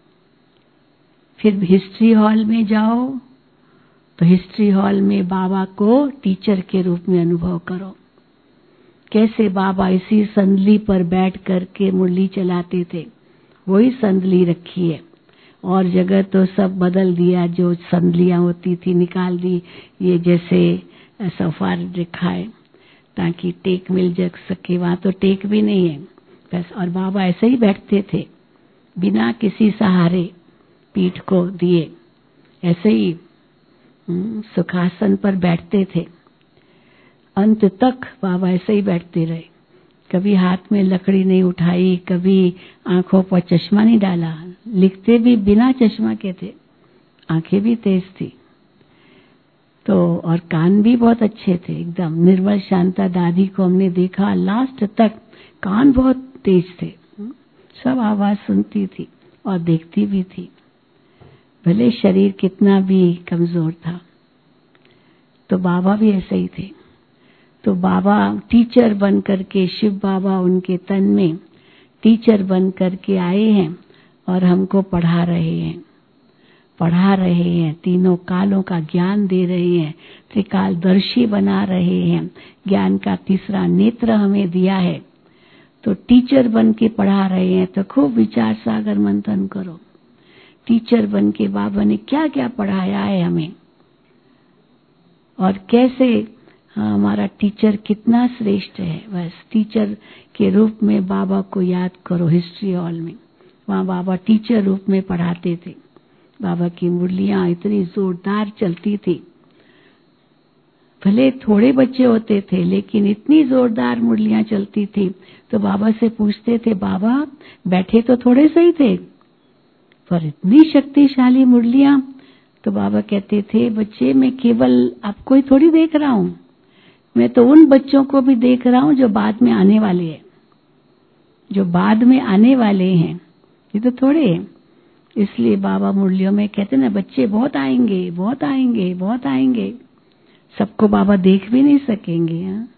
फिर हिस्ट्री हॉल में जाओ, तो हिस्ट्री हॉल में बाबा को टीचर के रूप में अनुभव करो। कैसे बाबा इसी संदली पर बैठ करके मुरली चलाते थे, वही संदली रखी है, और जगह तो सब बदल दिया, जो संदलियां होती थी निकाल दी, ये जैसे सोफा रखा है ताकि टेक मिल सके, वहां तो टेक भी नहीं है। बस। और बाबा ऐसे ही बैठते थे, बिना किसी सहारे पीठ को दिए, ऐसे ही सुखासन पर बैठते थे। अंत तक बाबा ऐसे ही बैठते रहे, कभी हाथ में लकड़ी नहीं उठाई, कभी आंखों पर चश्मा नहीं डाला। लिखते भी बिना चश्मा के थे, आंखें भी तेज थी तो, और कान भी बहुत अच्छे थे एकदम। निर्मल शांता दादी को हमने देखा, लास्ट तक कान बहुत तेज थे, सब आवाज सुनती थी और देखती भी थी, भले शरीर कितना भी कमजोर था। तो बाबा भी ऐसे ही थे। तो बाबा टीचर बन करके, शिव बाबा उनके तन में टीचर बन करके आए हैं और हमको पढ़ा रहे हैं, तीनों कालों का ज्ञान दे रहे हैं, त्रिकालदर्शी बना रहे हैं, ज्ञान का तीसरा नेत्र हमें दिया है। तो टीचर बन के पढ़ा रहे हैं, तो खूब विचार सागर मंथन करो। टीचर बन के बाबा ने क्या क्या पढ़ाया है हमें, और कैसे हमारा टीचर कितना श्रेष्ठ है। बस टीचर के रूप में बाबा को याद करो। हिस्ट्री हॉल में वहाँ बाबा टीचर रूप में पढ़ाते थे। बाबा की मुरलियां इतनी जोरदार चलती थी, भले थोड़े बच्चे होते थे लेकिन इतनी जोरदार मुरलियां चलती थी। तो बाबा से पूछते थे, बाबा बैठे तो थोड़े सही थे पर इतनी शक्तिशाली मुरलियां। तो बाबा कहते थे, बच्चे मैं केवल आपको ही थोड़ी देख रहा हूं, मैं तो उन बच्चों को भी देख रहा हूं जो बाद में आने वाले हैं, जो बाद में आने वाले हैं, ये तो थोड़े हैं। इसलिए बाबा मुरलियों में कहते ना, बच्चे बहुत आएंगे, बहुत आएंगे, बहुत आएंगे। सबको बाबा देख भी नहीं सकेंगे,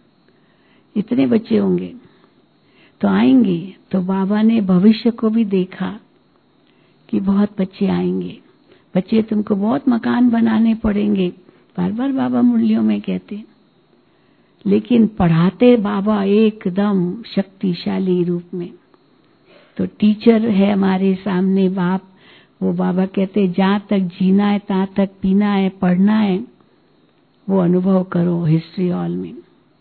इतने बच्चे होंगे तो आएंगे। तो बाबा ने भविष्य को भी देखा कि बहुत बच्चे आएंगे, बच्चे तुमको बहुत मकान बनाने पड़ेंगे, बार बार बाबा मुरलियों में कहते। लेकिन पढ़ाते बाबा एकदम शक्तिशाली रूप में। तो टीचर है हमारे सामने बाप, वो बाबा कहते जहां तक जीना है तहां तक पीना है, पढ़ना है, वो अनुभव करो हिस्ट्री हॉल में।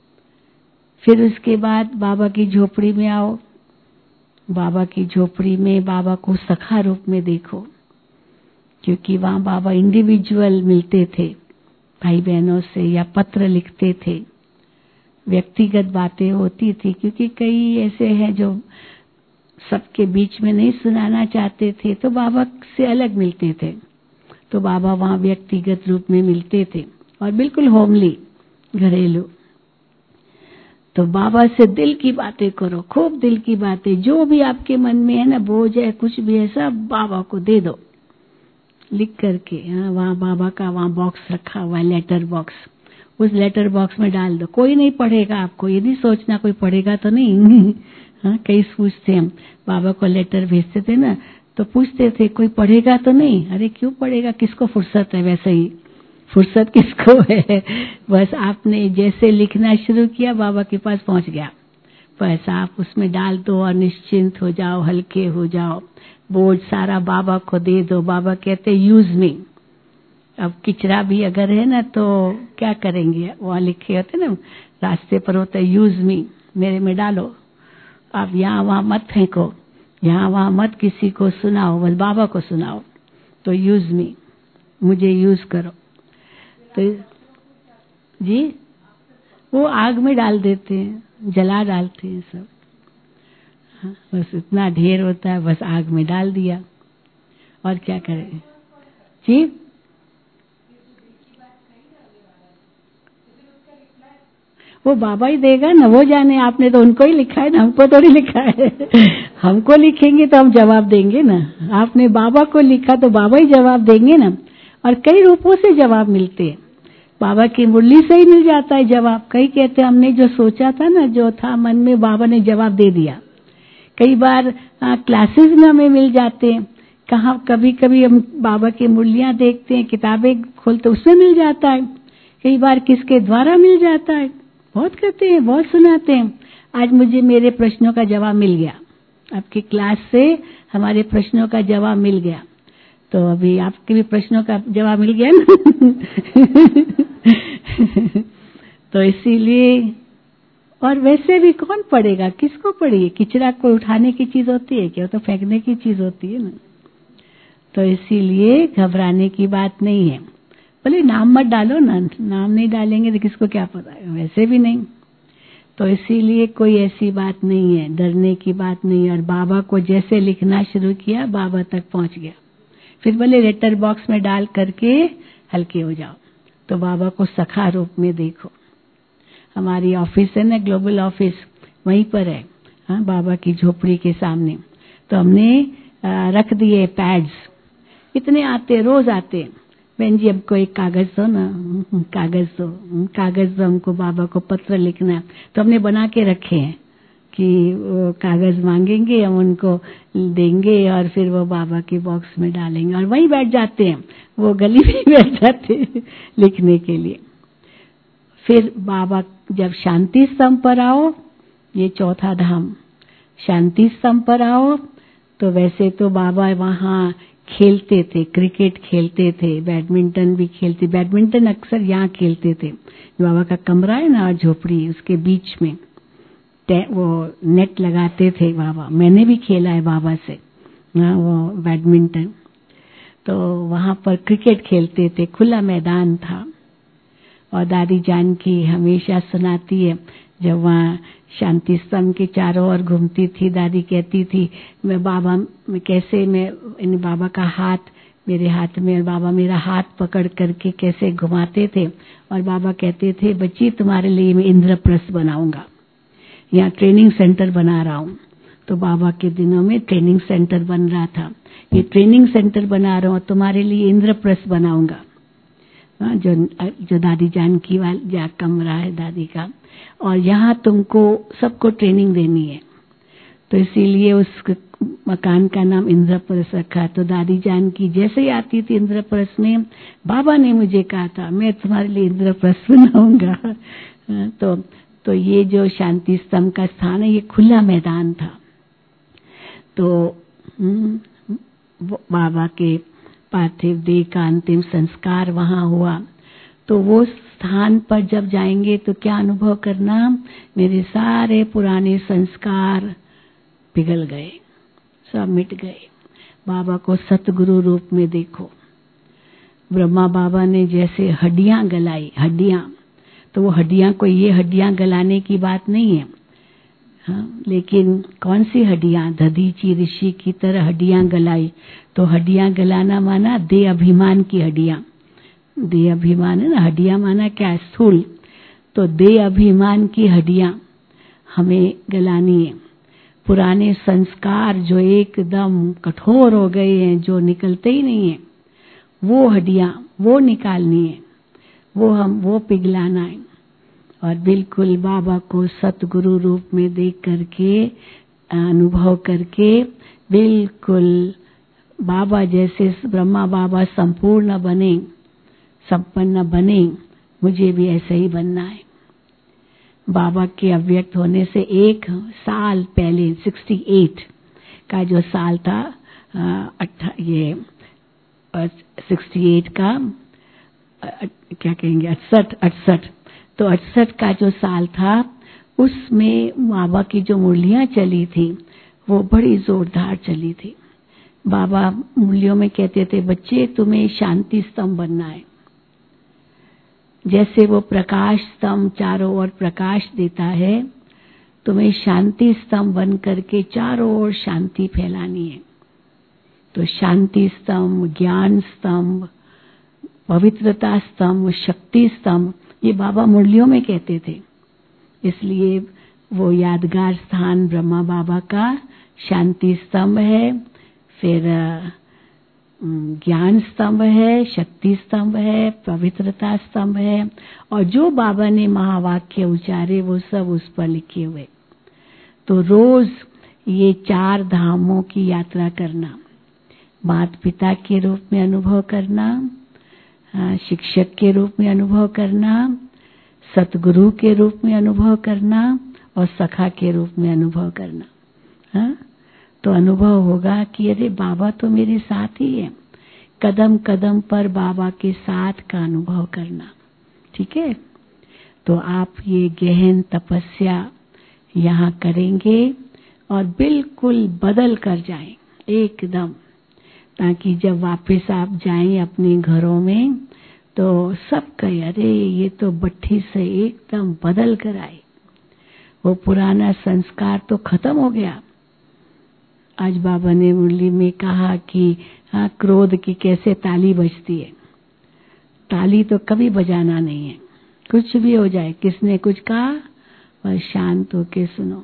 फिर उसके बाद बाबा की झोपड़ी में आओ, बाबा की झोपड़ी में बाबा को सखा रूप में देखो, क्योंकि वहां बाबा इंडिविजुअल मिलते थे भाई बहनों से, या पत्र लिखते थे, व्यक्तिगत बातें होती थी, क्योंकि कई ऐसे हैं जो सबके बीच में नहीं सुनाना चाहते थे, तो बाबा से अलग मिलते थे। तो बाबा वहां व्यक्तिगत रूप में मिलते थे और बिल्कुल होमली, घरेलू। तो बाबा से दिल की बातें करो, खूब दिल की बातें, जो भी आपके मन में है ना, बोझ है, कुछ भी है, सब बाबा को दे दो लिख करके। वहां बाबा का वहां बॉक्स रखा हुआ है, लेटर बॉक्स, उस लेटर बॉक्स में डाल दो। कोई नहीं पढ़ेगा आपको, ये नहीं सोचना कोई पढ़ेगा तो नहीं। कई पूछते हम, बाबा को लेटर भेजते थे ना, तो पूछते थे कोई पढ़ेगा तो नहीं। अरे क्यों पढ़ेगा, किसको फुर्सत है, वैसे ही फुर्सत किसको है। बस आपने जैसे लिखना शुरू किया बाबा के पास पहुंच गया, बस आप उसमें डाल दो और निश्चिंत हो जाओ, हल्के हो जाओ, बोझ सारा बाबा को दे दो। बाबा कहते यूज मी। अब किचरा भी अगर है ना तो क्या करेंगे, वहां लिखे होते ना रास्ते पर होता है यूज मी, मेरे में डालो। आप यहाँ वहां मत फेंको, यहाँ वहां मत किसी को सुनाओ, बस बाबा को सुनाओ। तो यूज मी, मुझे यूज करो। तो जी वो आग में डाल देते हैं, जला डालते हैं सब। बस इतना ढेर होता है, बस आग में डाल दिया, और क्या करें जी। वो बाबा ही देगा ना, वो जाने, आपने तो उनको ही लिखा है ना, हमको थोड़ी लिखा है। हमको लिखेंगे तो हम जवाब देंगे ना, आपने बाबा को लिखा तो बाबा ही जवाब देंगे ना। और कई रूपों से जवाब मिलते हैं, बाबा की मुरली से ही मिल जाता है जवाब। कई कहते हैं हमने जो सोचा था ना, जो था मन में, बाबा ने जवाब दे दिया। कई बार क्लासेस में हमें मिल जाते हैं, कहाँ कभी कभी हम बाबा की मुरलियां देखते हैं, किताबें खोलते उसमें मिल जाता है, कई बार किसके द्वारा मिल जाता है। बहुत करते हैं, बहुत सुनाते हैं। आज मुझे मेरे प्रश्नों का जवाब मिल गया, आपकी क्लास से हमारे प्रश्नों का जवाब मिल गया। तो अभी आपके भी प्रश्नों का जवाब मिल गया ना। तो इसीलिए, और वैसे भी कौन पढ़ेगा, किसको पढ़िए? किचरा को उठाने की चीज होती है क्या? तो फेंकने की चीज होती है ना। तो इसीलिए घबराने की बात नहीं है। बोले नाम मत डालो ना, नाम नहीं डालेंगे तो किसको क्या पता है, वैसे भी नहीं। तो इसीलिए कोई ऐसी बात नहीं है, डरने की बात नहीं है। और बाबा को जैसे लिखना शुरू किया, बाबा तक पहुंच गया। फिर बोले लेटर बॉक्स में डाल करके हल्के हो जाओ। तो बाबा को सखा रूप में देखो। हमारी ऑफिस है ना, ग्लोबल ऑफिस, वहीं पर है, हाँ, बाबा की झोपड़ी के सामने। तो हमने रख दिए पैड्स, इतने आते, रोज आते, बहन जी हमको एक कागज दो ना, कागज दो हमको, बाबा को पत्र लिखना है। तो हमने बना के रखे हैं कि वो कागज मांगेंगे, हम उनको देंगे और फिर वो बाबा के बॉक्स में डालेंगे और वहीं बैठ जाते हैं, वो गली में बैठ जाते हैं लिखने के लिए। फिर बाबा जब शांति स्तंभ पर आओ, ये चौथा धाम, शांति स्तंभ पर आओ, तो वैसे तो बाबा वहाँ खेलते थे, क्रिकेट खेलते थे, बैडमिंटन भी खेलते, बैडमिंटन अक्सर यहाँ खेलते थे। बाबा का कमरा है ना, झोपड़ी, उसके बीच में वो नेट लगाते थे बाबा। मैंने भी खेला है बाबा से वो बैडमिंटन। तो वहाँ पर क्रिकेट खेलते थे, खुला मैदान था। और दादी जानकी हमेशा सुनाती है, जब वहाँ शांति स्तंभ के चारों ओर घूमती थी, दादी कहती थी मैं बाबा कैसे, मैं बाबा का हाथ मेरे हाथ में, और बाबा मेरा हाथ पकड़ करके कैसे घुमाते थे। और बाबा कहते थे बच्ची तुम्हारे लिए मैं इंद्रप्रस्थ बनाऊंगा, यहाँ ट्रेनिंग सेंटर बना रहा हूँ। तो बाबा के दिनों में ट्रेनिंग सेंटर बन रहा था, ये ट्रेनिंग सेंटर बना रहा हूँ, तुम्हारे लिए इंद्रप्रस्थ बनाऊंगा। जो दादी जानकी वाला कमरा है दादी का, और यहाँ तुमको सबको ट्रेनिंग देनी है। तो इसीलिए उस मकान का नाम इंद्रप्रस्थ रखा। तो दादी जानकी जैसे ही आती थी इंद्रप्रस्थ में, बाबा ने मुझे कहा था मैं तुम्हारे लिए इंद्रप्रस्थ बनाऊंगा। तो ये जो शांति स्तंभ का स्थान है, ये खुला मैदान था। तो बाबा के पार्थिव देह का अंतिम संस्कार वहां हुआ। तो वो स्थान पर जब जाएंगे तो क्या अनुभव करना, मेरे सारे पुराने संस्कार पिघल गए, सब मिट गए। बाबा को सतगुरु रूप में देखो। ब्रह्मा बाबा ने जैसे हड्डियां गलाई, हड्डियां, तो वो हड्डियां कोई ये हड्डियां गलाने की बात नहीं है, हाँ, लेकिन कौन सी हड्डियां, दधीची ऋषि की तरह हड्डियां गलाई। तो हड्डियां गलाना माना देह अभिमान की हड्डियां, देह अभिमान है ना, हड्डियां माना क्या है, स्थूल। तो देह अभिमान की हड्डियां हमें गलानी है। पुराने संस्कार जो एकदम कठोर हो गए हैं, जो निकलते ही नहीं है, वो हड्डियां वो निकालनी है, वो पिघलाना है। और बिल्कुल बाबा को सतगुरु रूप में देख करके, अनुभव करके, बिल्कुल बाबा जैसे ब्रह्मा बाबा संपूर्ण बने, संपन्न बने, मुझे भी ऐसे ही बनना है। बाबा के अव्यक्त होने से एक साल पहले 68 का जो साल था, ये 68 का क्या कहेंगे, 68, तो 68 का जो साल था, उसमें बाबा की जो मुरलियां चली थी वो बड़ी जोरदार चली थी। बाबा मुरलियों में कहते थे बच्चे तुम्हें शांति स्तंभ बनना है। जैसे वो प्रकाश स्तंभ चारों ओर प्रकाश देता है, तुम्हें शांति स्तंभ बन करके चारों ओर शांति फैलानी है। तो शांति स्तंभ, ज्ञान स्तंभ, पवित्रता स्तंभ, शक्ति स्तंभ, ये बाबा मुरलियों में कहते थे। इसलिए वो यादगार स्थान ब्रह्मा बाबा का शांति स्तंभ है, फिर ज्ञान स्तंभ है, शक्ति स्तंभ है, पवित्रता स्तंभ है, और जो बाबा ने महावाक्य उच्चारे वो सब उस पर लिखे हुए। तो रोज ये 4 धामों की यात्रा करना, माता पिता के रूप में अनुभव करना, शिक्षक के रूप में अनुभव करना, सतगुरु के रूप में अनुभव करना, और सखा के रूप में अनुभव करना। हाँ? तो अनुभव होगा कि अरे बाबा तो मेरे साथ ही है। कदम कदम पर बाबा के साथ का अनुभव करना, ठीक है। तो आप ये गहन तपस्या यहाँ करेंगे और बिल्कुल बदल कर जाएं एकदम, ताकि जब वापस आप जाएं अपने घरों में तो सब कहे अरे ये तो भट्ठी से एकदम बदल कर आई, वो पुराना संस्कार तो खत्म हो गया। आज बाबा ने मुरली में कहा कि हाँ, क्रोध की कैसे ताली बजती है। ताली तो कभी बजाना नहीं है, कुछ भी हो जाए, किसने कुछ कहा बस शांत होके सुनो,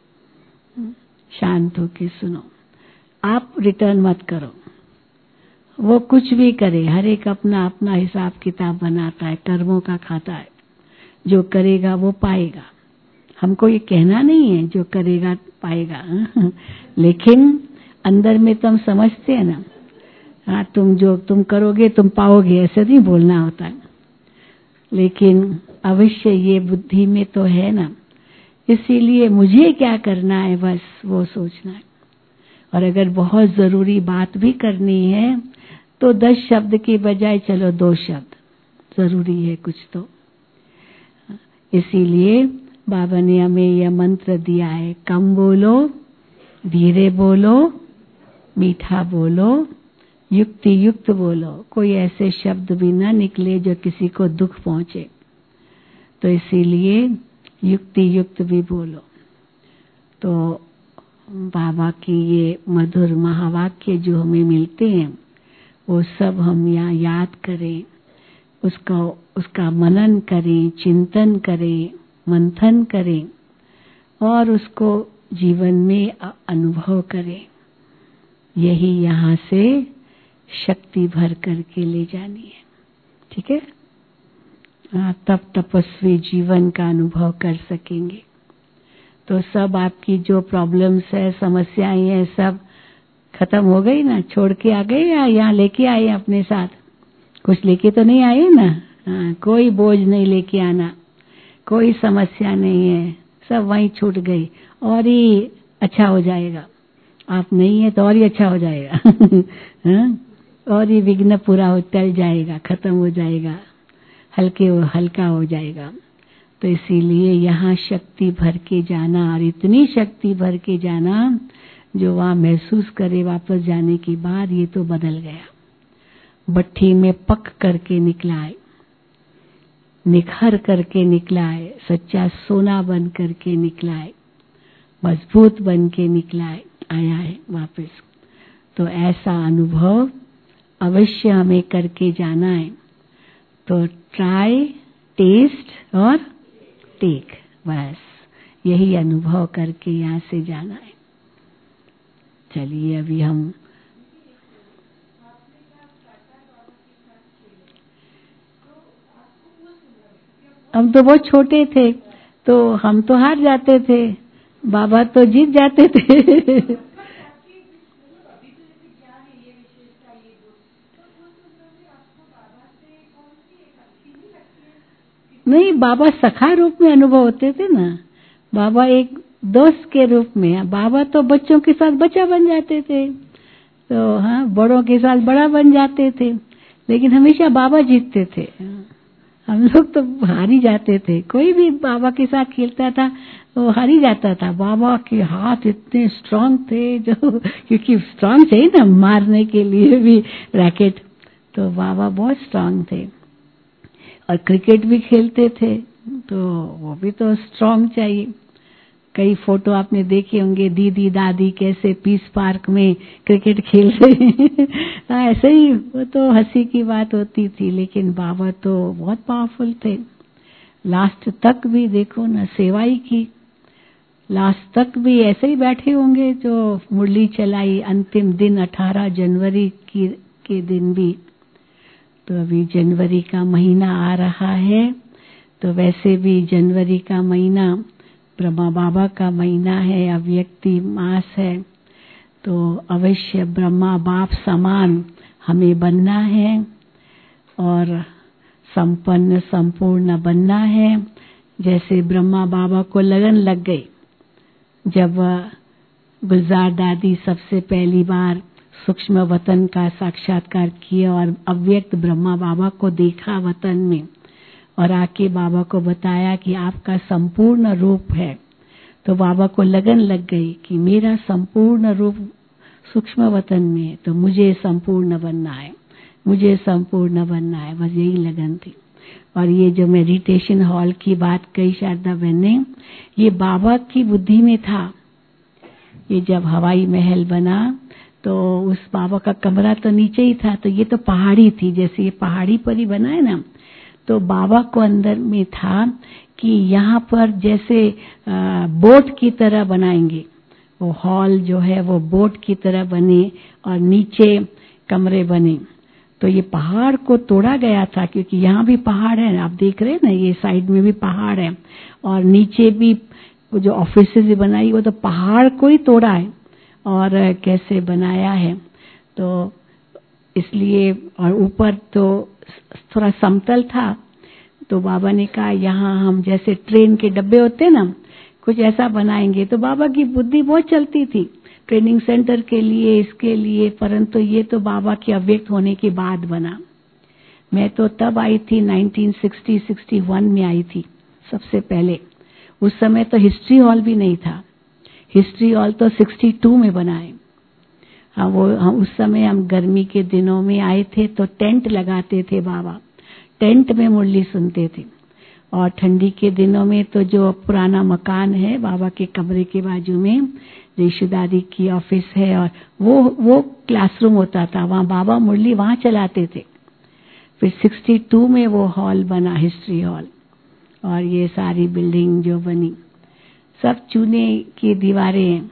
शांत होके सुनो। आप रिटर्न मत करो, वो कुछ भी करे, हर एक अपना अपना हिसाब किताब बनाता है, कर्मों का खाता है, जो करेगा वो पाएगा। हमको ये कहना नहीं है जो करेगा पाएगा, लेकिन अंदर में तुम समझते हैं ना, हाँ तुम जो तुम करोगे तुम पाओगे, ऐसे नहीं बोलना होता है, लेकिन अवश्य ये बुद्धि में तो है ना। इसीलिए मुझे क्या करना है बस वो सोचना है। और अगर बहुत जरूरी बात भी करनी है तो 10 शब्द की बजाय चलो 2 शब्द जरूरी है कुछ तो। इसीलिए बाबा ने हमें यह मंत्र दिया है, कम बोलो, धीरे बोलो, मीठा बोलो, युक्ति युक्त बोलो, कोई ऐसे शब्द भी ना निकले जो किसी को दुख पहुंचे। तो इसीलिए युक्ति युक्त भी बोलो। तो बाबा की ये मधुर महावाक्य जो हमें मिलते हैं वो सब हम यहाँ याद करें, उसका मनन करें, चिंतन करें, मंथन करें और उसको जीवन में अनुभव करें। यही यहाँ से शक्ति भर करके ले जानी है, ठीक है। तब तपस्वी जीवन का अनुभव कर सकेंगे। तो सब आपकी जो प्रॉब्लम्स है, समस्याएं हैं, सब खत्म हो गई ना, छोड़ के आ गए या यहाँ लेके आए अपने साथ? कुछ लेके तो नहीं आए ना? हाँ, कोई बोझ नहीं लेके आना, कोई समस्या नहीं है, सब वहीं छूट गई और ही अच्छा हो जाएगा। आप नहीं है तो और ही अच्छा हो जाएगा हाँ? और ही विघ्न पूरा हो टल जाएगा, खत्म हो जाएगा, हल्का हो जाएगा। तो इसीलिए यहाँ शक्ति भर के जाना, और इतनी शक्ति भर के जाना जो वहाँ महसूस करे वापस जाने के बाद ये तो बदल गया, भट्ठी में पक करके निकला है, निखर करके निकला है, सच्चा सोना बन करके निकला है, मजबूत बन के निकला है, आया है वापस। तो ऐसा अनुभव अवश्य हमें करके जाना है। तो ट्राई, टेस्ट और टेक, बस यही अनुभव करके यहाँ से जाना है। चलिए अभी हम तो बहुत छोटे थे तो हम तो हार जाते थे, बाबा तो जीत जाते थे नहीं, बाबा सखा रूप में अनुभव होते थे ना, बाबा एक दोस्त के रूप में। बाबा तो बच्चों के साथ बच्चा बन जाते थे, तो हाँ बड़ों के साथ बड़ा बन जाते थे, लेकिन हमेशा बाबा जीतते थे। हम लोग तो हार ही जाते थे, कोई भी बाबा के साथ खेलता था वो हार ही जाता था। बाबा के हाथ इतने स्ट्रांग थे, जो क्योंकि स्ट्रांग चाहिए ना मारने के लिए भी रैकेट, तो बाबा बहुत स्ट्रांग थे। और क्रिकेट भी खेलते थे तो वो भी तो स्ट्रांग चाहिए। कई फोटो आपने देखे होंगे, दीदी दादी कैसे पीस पार्क में क्रिकेट खेल रहे हैं ऐसे ही, वो तो हंसी की बात होती थी, लेकिन बाबा तो बहुत पावरफुल थे। लास्ट तक भी देखो ना, सेवा ही की, लास्ट तक भी ऐसे ही बैठे होंगे जो मुरली चलाई अंतिम दिन 18 जनवरी के दिन भी। तो अभी जनवरी का महीना आ रहा है, तो वैसे भी जनवरी का महीना ब्रह्मा बाबा का महीना है, अव्यक्ति मास है, तो अवश्य ब्रह्मा बाप समान हमें बनना है और संपन्न संपूर्ण बनना है। जैसे ब्रह्मा बाबा को लगन लग गई जब गुलजार दादी सबसे पहली बार सूक्ष्म वतन का साक्षात्कार किया और अव्यक्त ब्रह्मा बाबा को देखा वतन में, और आके बाबा को बताया कि आपका संपूर्ण रूप है, तो बाबा को लगन लग गई कि मेरा संपूर्ण रूप सूक्ष्म वतन में है, तो मुझे संपूर्ण बनना है, मुझे संपूर्ण बनना है, बस यही लगन थी। और ये जो मेडिटेशन हॉल की बात कही शारदा बहन ने, ये बाबा की बुद्धि में था। ये जब हवाई महल बना तो उस बाबा का कमरा तो नीचे ही था, तो ये तो पहाड़ी थी, जैसे ये पहाड़ी पर ही बना है ना, तो बाबा को अंदर में था कि यहाँ पर जैसे बोट की तरह बनाएंगे, वो हॉल जो है वो बोट की तरह बने और नीचे कमरे बने। तो ये पहाड़ को तोड़ा गया था, क्योंकि यहाँ भी पहाड़ है, आप देख रहे हैं ना, ये साइड में भी पहाड़ है और नीचे भी वो जो ऑफिसेज बनाई वो तो पहाड़ को ही तोड़ा है और कैसे बनाया है। तो इसलिए, और ऊपर तो थोड़ा समतल था, तो बाबा ने कहा यहाँ हम जैसे ट्रेन के डब्बे होते हैं ना, कुछ ऐसा बनाएंगे। तो बाबा की बुद्धि बहुत चलती थी ट्रेनिंग सेंटर के लिए, इसके लिए, परंतु ये तो बाबा के अव्यक्त होने के बाद बना। मैं तो तब आई थी 1960-61 में आई थी सबसे पहले। उस समय तो हिस्ट्री हॉल भी नहीं था, हिस्ट्री हॉल तो 62 में बना है। हम उस समय हम गर्मी के दिनों में आए थे तो टेंट लगाते थे बाबा, टेंट में मुरली सुनते थे। और ठंडी के दिनों में तो जो पुराना मकान है बाबा के कमरे के बाजू में, ऋषि दादी की ऑफिस है, और वो क्लासरूम होता था, वहाँ बाबा मुरली वहाँ चलाते थे। फिर 62 में वो हॉल बना, हिस्ट्री हॉल, और ये सारी बिल्डिंग जो बनी सब चूने की दीवारें हैं।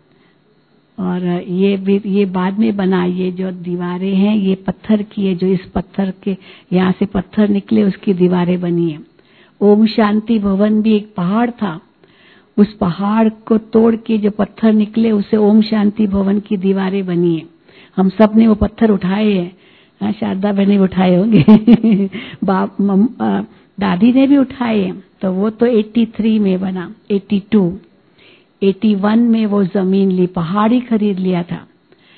और ये बाद में बना, ये जो दीवारें हैं ये पत्थर की है, जो इस पत्थर के यहाँ से पत्थर निकले उसकी दीवारें बनी है। ओम शांति भवन भी एक पहाड़ था, उस पहाड़ को तोड़ के जो पत्थर निकले उसे ओम शांति भवन की दीवारें बनी है। हम सब ने वो पत्थर उठाए हैं, शारदा बहन ने उठाए होंगे दादी ने भी उठाए हैं। तो वो तो 83 में बना, 81 में वो जमीन ली, पहाड़ी खरीद लिया था,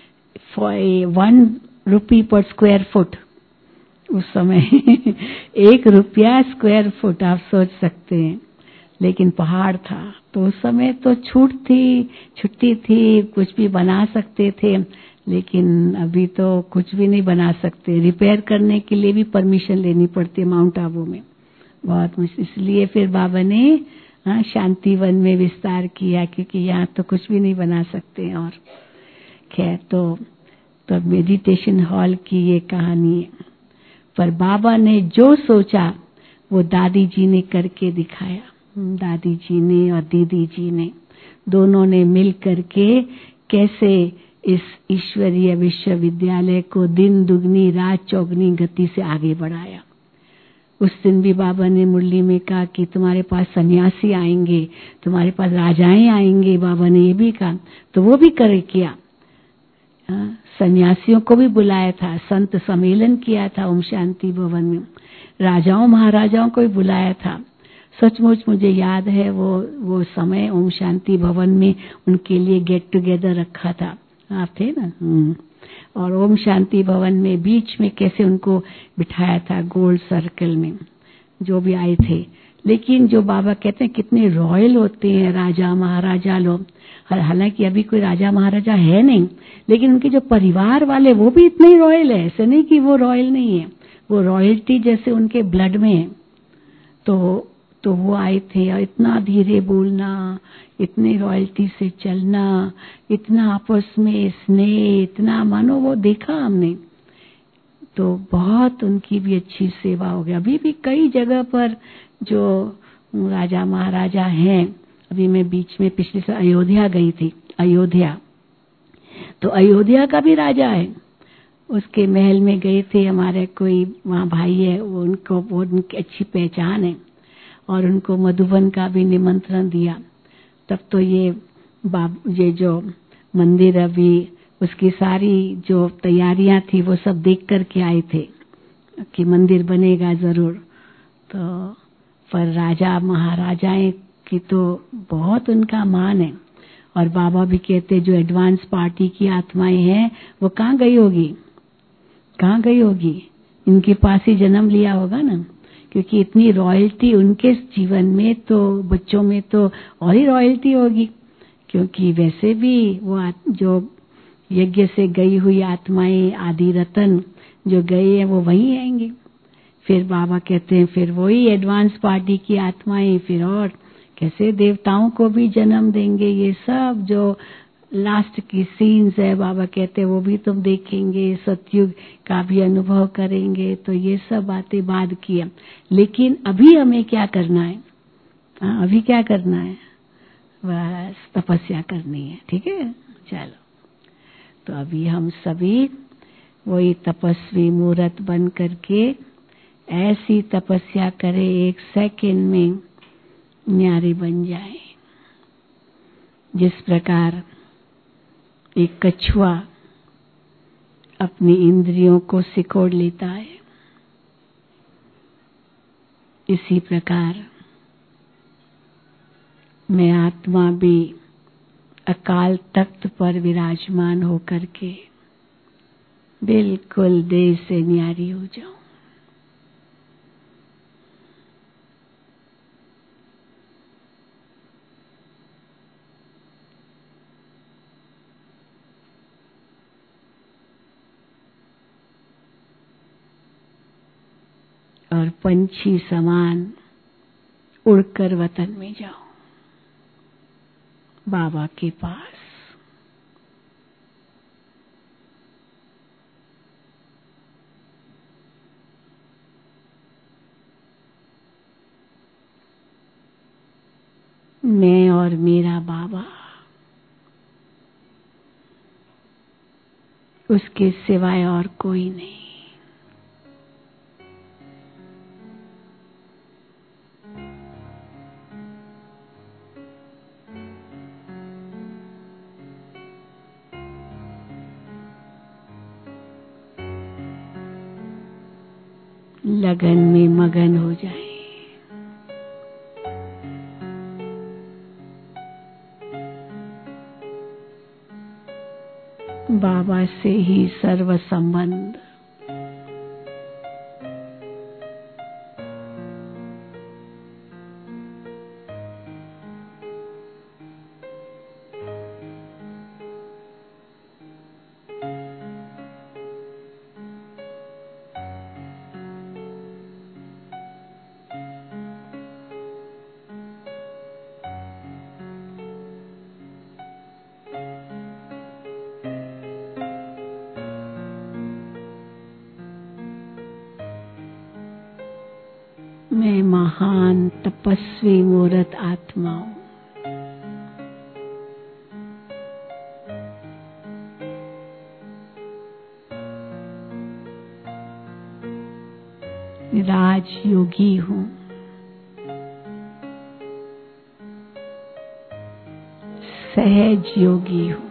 1 रुपी पर स्क्वायर फुट उस समय 1 रुपया स्क्वायर फुट, आप सोच सकते हैं, लेकिन पहाड़ था। तो उस समय तो छुट्टी थी, कुछ भी बना सकते थे, लेकिन अभी तो कुछ भी नहीं बना सकते। रिपेयर करने के लिए भी परमिशन लेनी पड़ती है माउंट आबू में, बहुत मुश्किल। इसलिए फिर बाबा ने शांतिवन में विस्तार किया, क्योंकि यहाँ तो कुछ भी नहीं बना सकते। और खैर, तो मेडिटेशन हॉल की ये कहानी है। पर बाबा ने जो सोचा वो दादी जी ने करके दिखाया। दादी जी ने और दीदी जी ने, दोनों ने मिल करके कैसे इस ईश्वरीय विश्वविद्यालय को दिन दुगनी रात चौगनी गति से आगे बढ़ाया। उस दिन भी बाबा ने मुरली में कहा कि तुम्हारे पास सन्यासी आएंगे, तुम्हारे पास राजाएं आएंगे, बाबा ने ये भी कहा। तो वो भी किया, सन्यासियों को भी बुलाया था, संत सम्मेलन किया था ओम शांति भवन में, राजाओं महाराजाओं को भी बुलाया था। सचमुच मुझे याद है वो समय ओम शांति भवन में उनके लिए गेट टुगेदर रखा था, आप थे ना। और ओम शांति भवन में बीच में कैसे उनको बिठाया था गोल्ड सर्कल में, जो भी आए थे। लेकिन जो बाबा कहते हैं कितने रॉयल होते हैं राजा महाराजा लोग, हालांकि अभी कोई राजा महाराजा है नहीं, लेकिन उनके जो परिवार वाले वो भी इतने ही रॉयल है। ऐसे नहीं कि वो रॉयल नहीं है, वो रॉयल्टी जैसे उनके ब्लड में है। तो वो आए थे, और इतना धीरे बोलना, इतने रॉयल्टी से चलना, इतना आपस में स्नेह, इतना मानो वो देखा हमने। तो बहुत उनकी भी अच्छी सेवा हो गई। अभी भी कई जगह पर जो राजा महाराजा हैं, अभी मैं बीच में पिछले साल अयोध्या गई थी, अयोध्या, तो अयोध्या का भी राजा है, उसके महल में गए थे। हमारे कोई वहाँ भाई है, वो उनकी अच्छी पहचान है, और उनको मधुबन का भी निमंत्रण दिया। तब तो ये जो मंदिर अभी उसकी सारी जो तैयारियां थी वो सब देख करके आए थे कि मंदिर बनेगा जरूर। तो पर राजा महाराजाएं की तो बहुत उनका मान है। और बाबा भी कहते जो एडवांस पार्टी की आत्माएं हैं वो कहाँ गई होगी, इनके पास ही जन्म लिया होगा ना, क्योंकि इतनी रॉयल्टी उनके जीवन में, तो बच्चों में तो और ही रॉयल्टी होगी, क्योंकि वैसे भी वो जो यज्ञ से गई हुई आत्माएं, आदि रतन जो गए हैं वो वहीं आएंगे। फिर बाबा कहते हैं फिर वही एडवांस पार्टी की आत्माएं फिर और कैसे देवताओं को भी जन्म देंगे। ये सब जो लास्ट की सीन्स है, बाबा कहते हैं वो भी तुम देखेंगे, सतयुग का भी अनुभव करेंगे। तो ये सब बातें बाद की है, लेकिन अभी हमें क्या करना है? अभी क्या करना है? बस तपस्या करनी है। ठीक है, चलो। तो अभी हम सभी वही तपस्वी मूर्त बन करके ऐसी तपस्या करें, 1 सेकंड में न्यारी बन जाए। जिस प्रकार एक कछुआ अपनी इंद्रियों को सिकोड़ लेता है, इसी प्रकार मैं आत्मा भी अकाल तख्त पर विराजमान होकर के बिल्कुल देह से न्यारी हो जाऊं। और पंछी समान उड़कर वतन में जाऊं, बाबा के पास। मैं और मेरा बाबा, उसके सिवाय और कोई नहीं। लगन में मगन हो जाए। बाबा से ही सर्व संबंध। मैं महान तपस्वी मूर्त आत्मा हूं। राजयोगी हूं। सहज योगी हूं।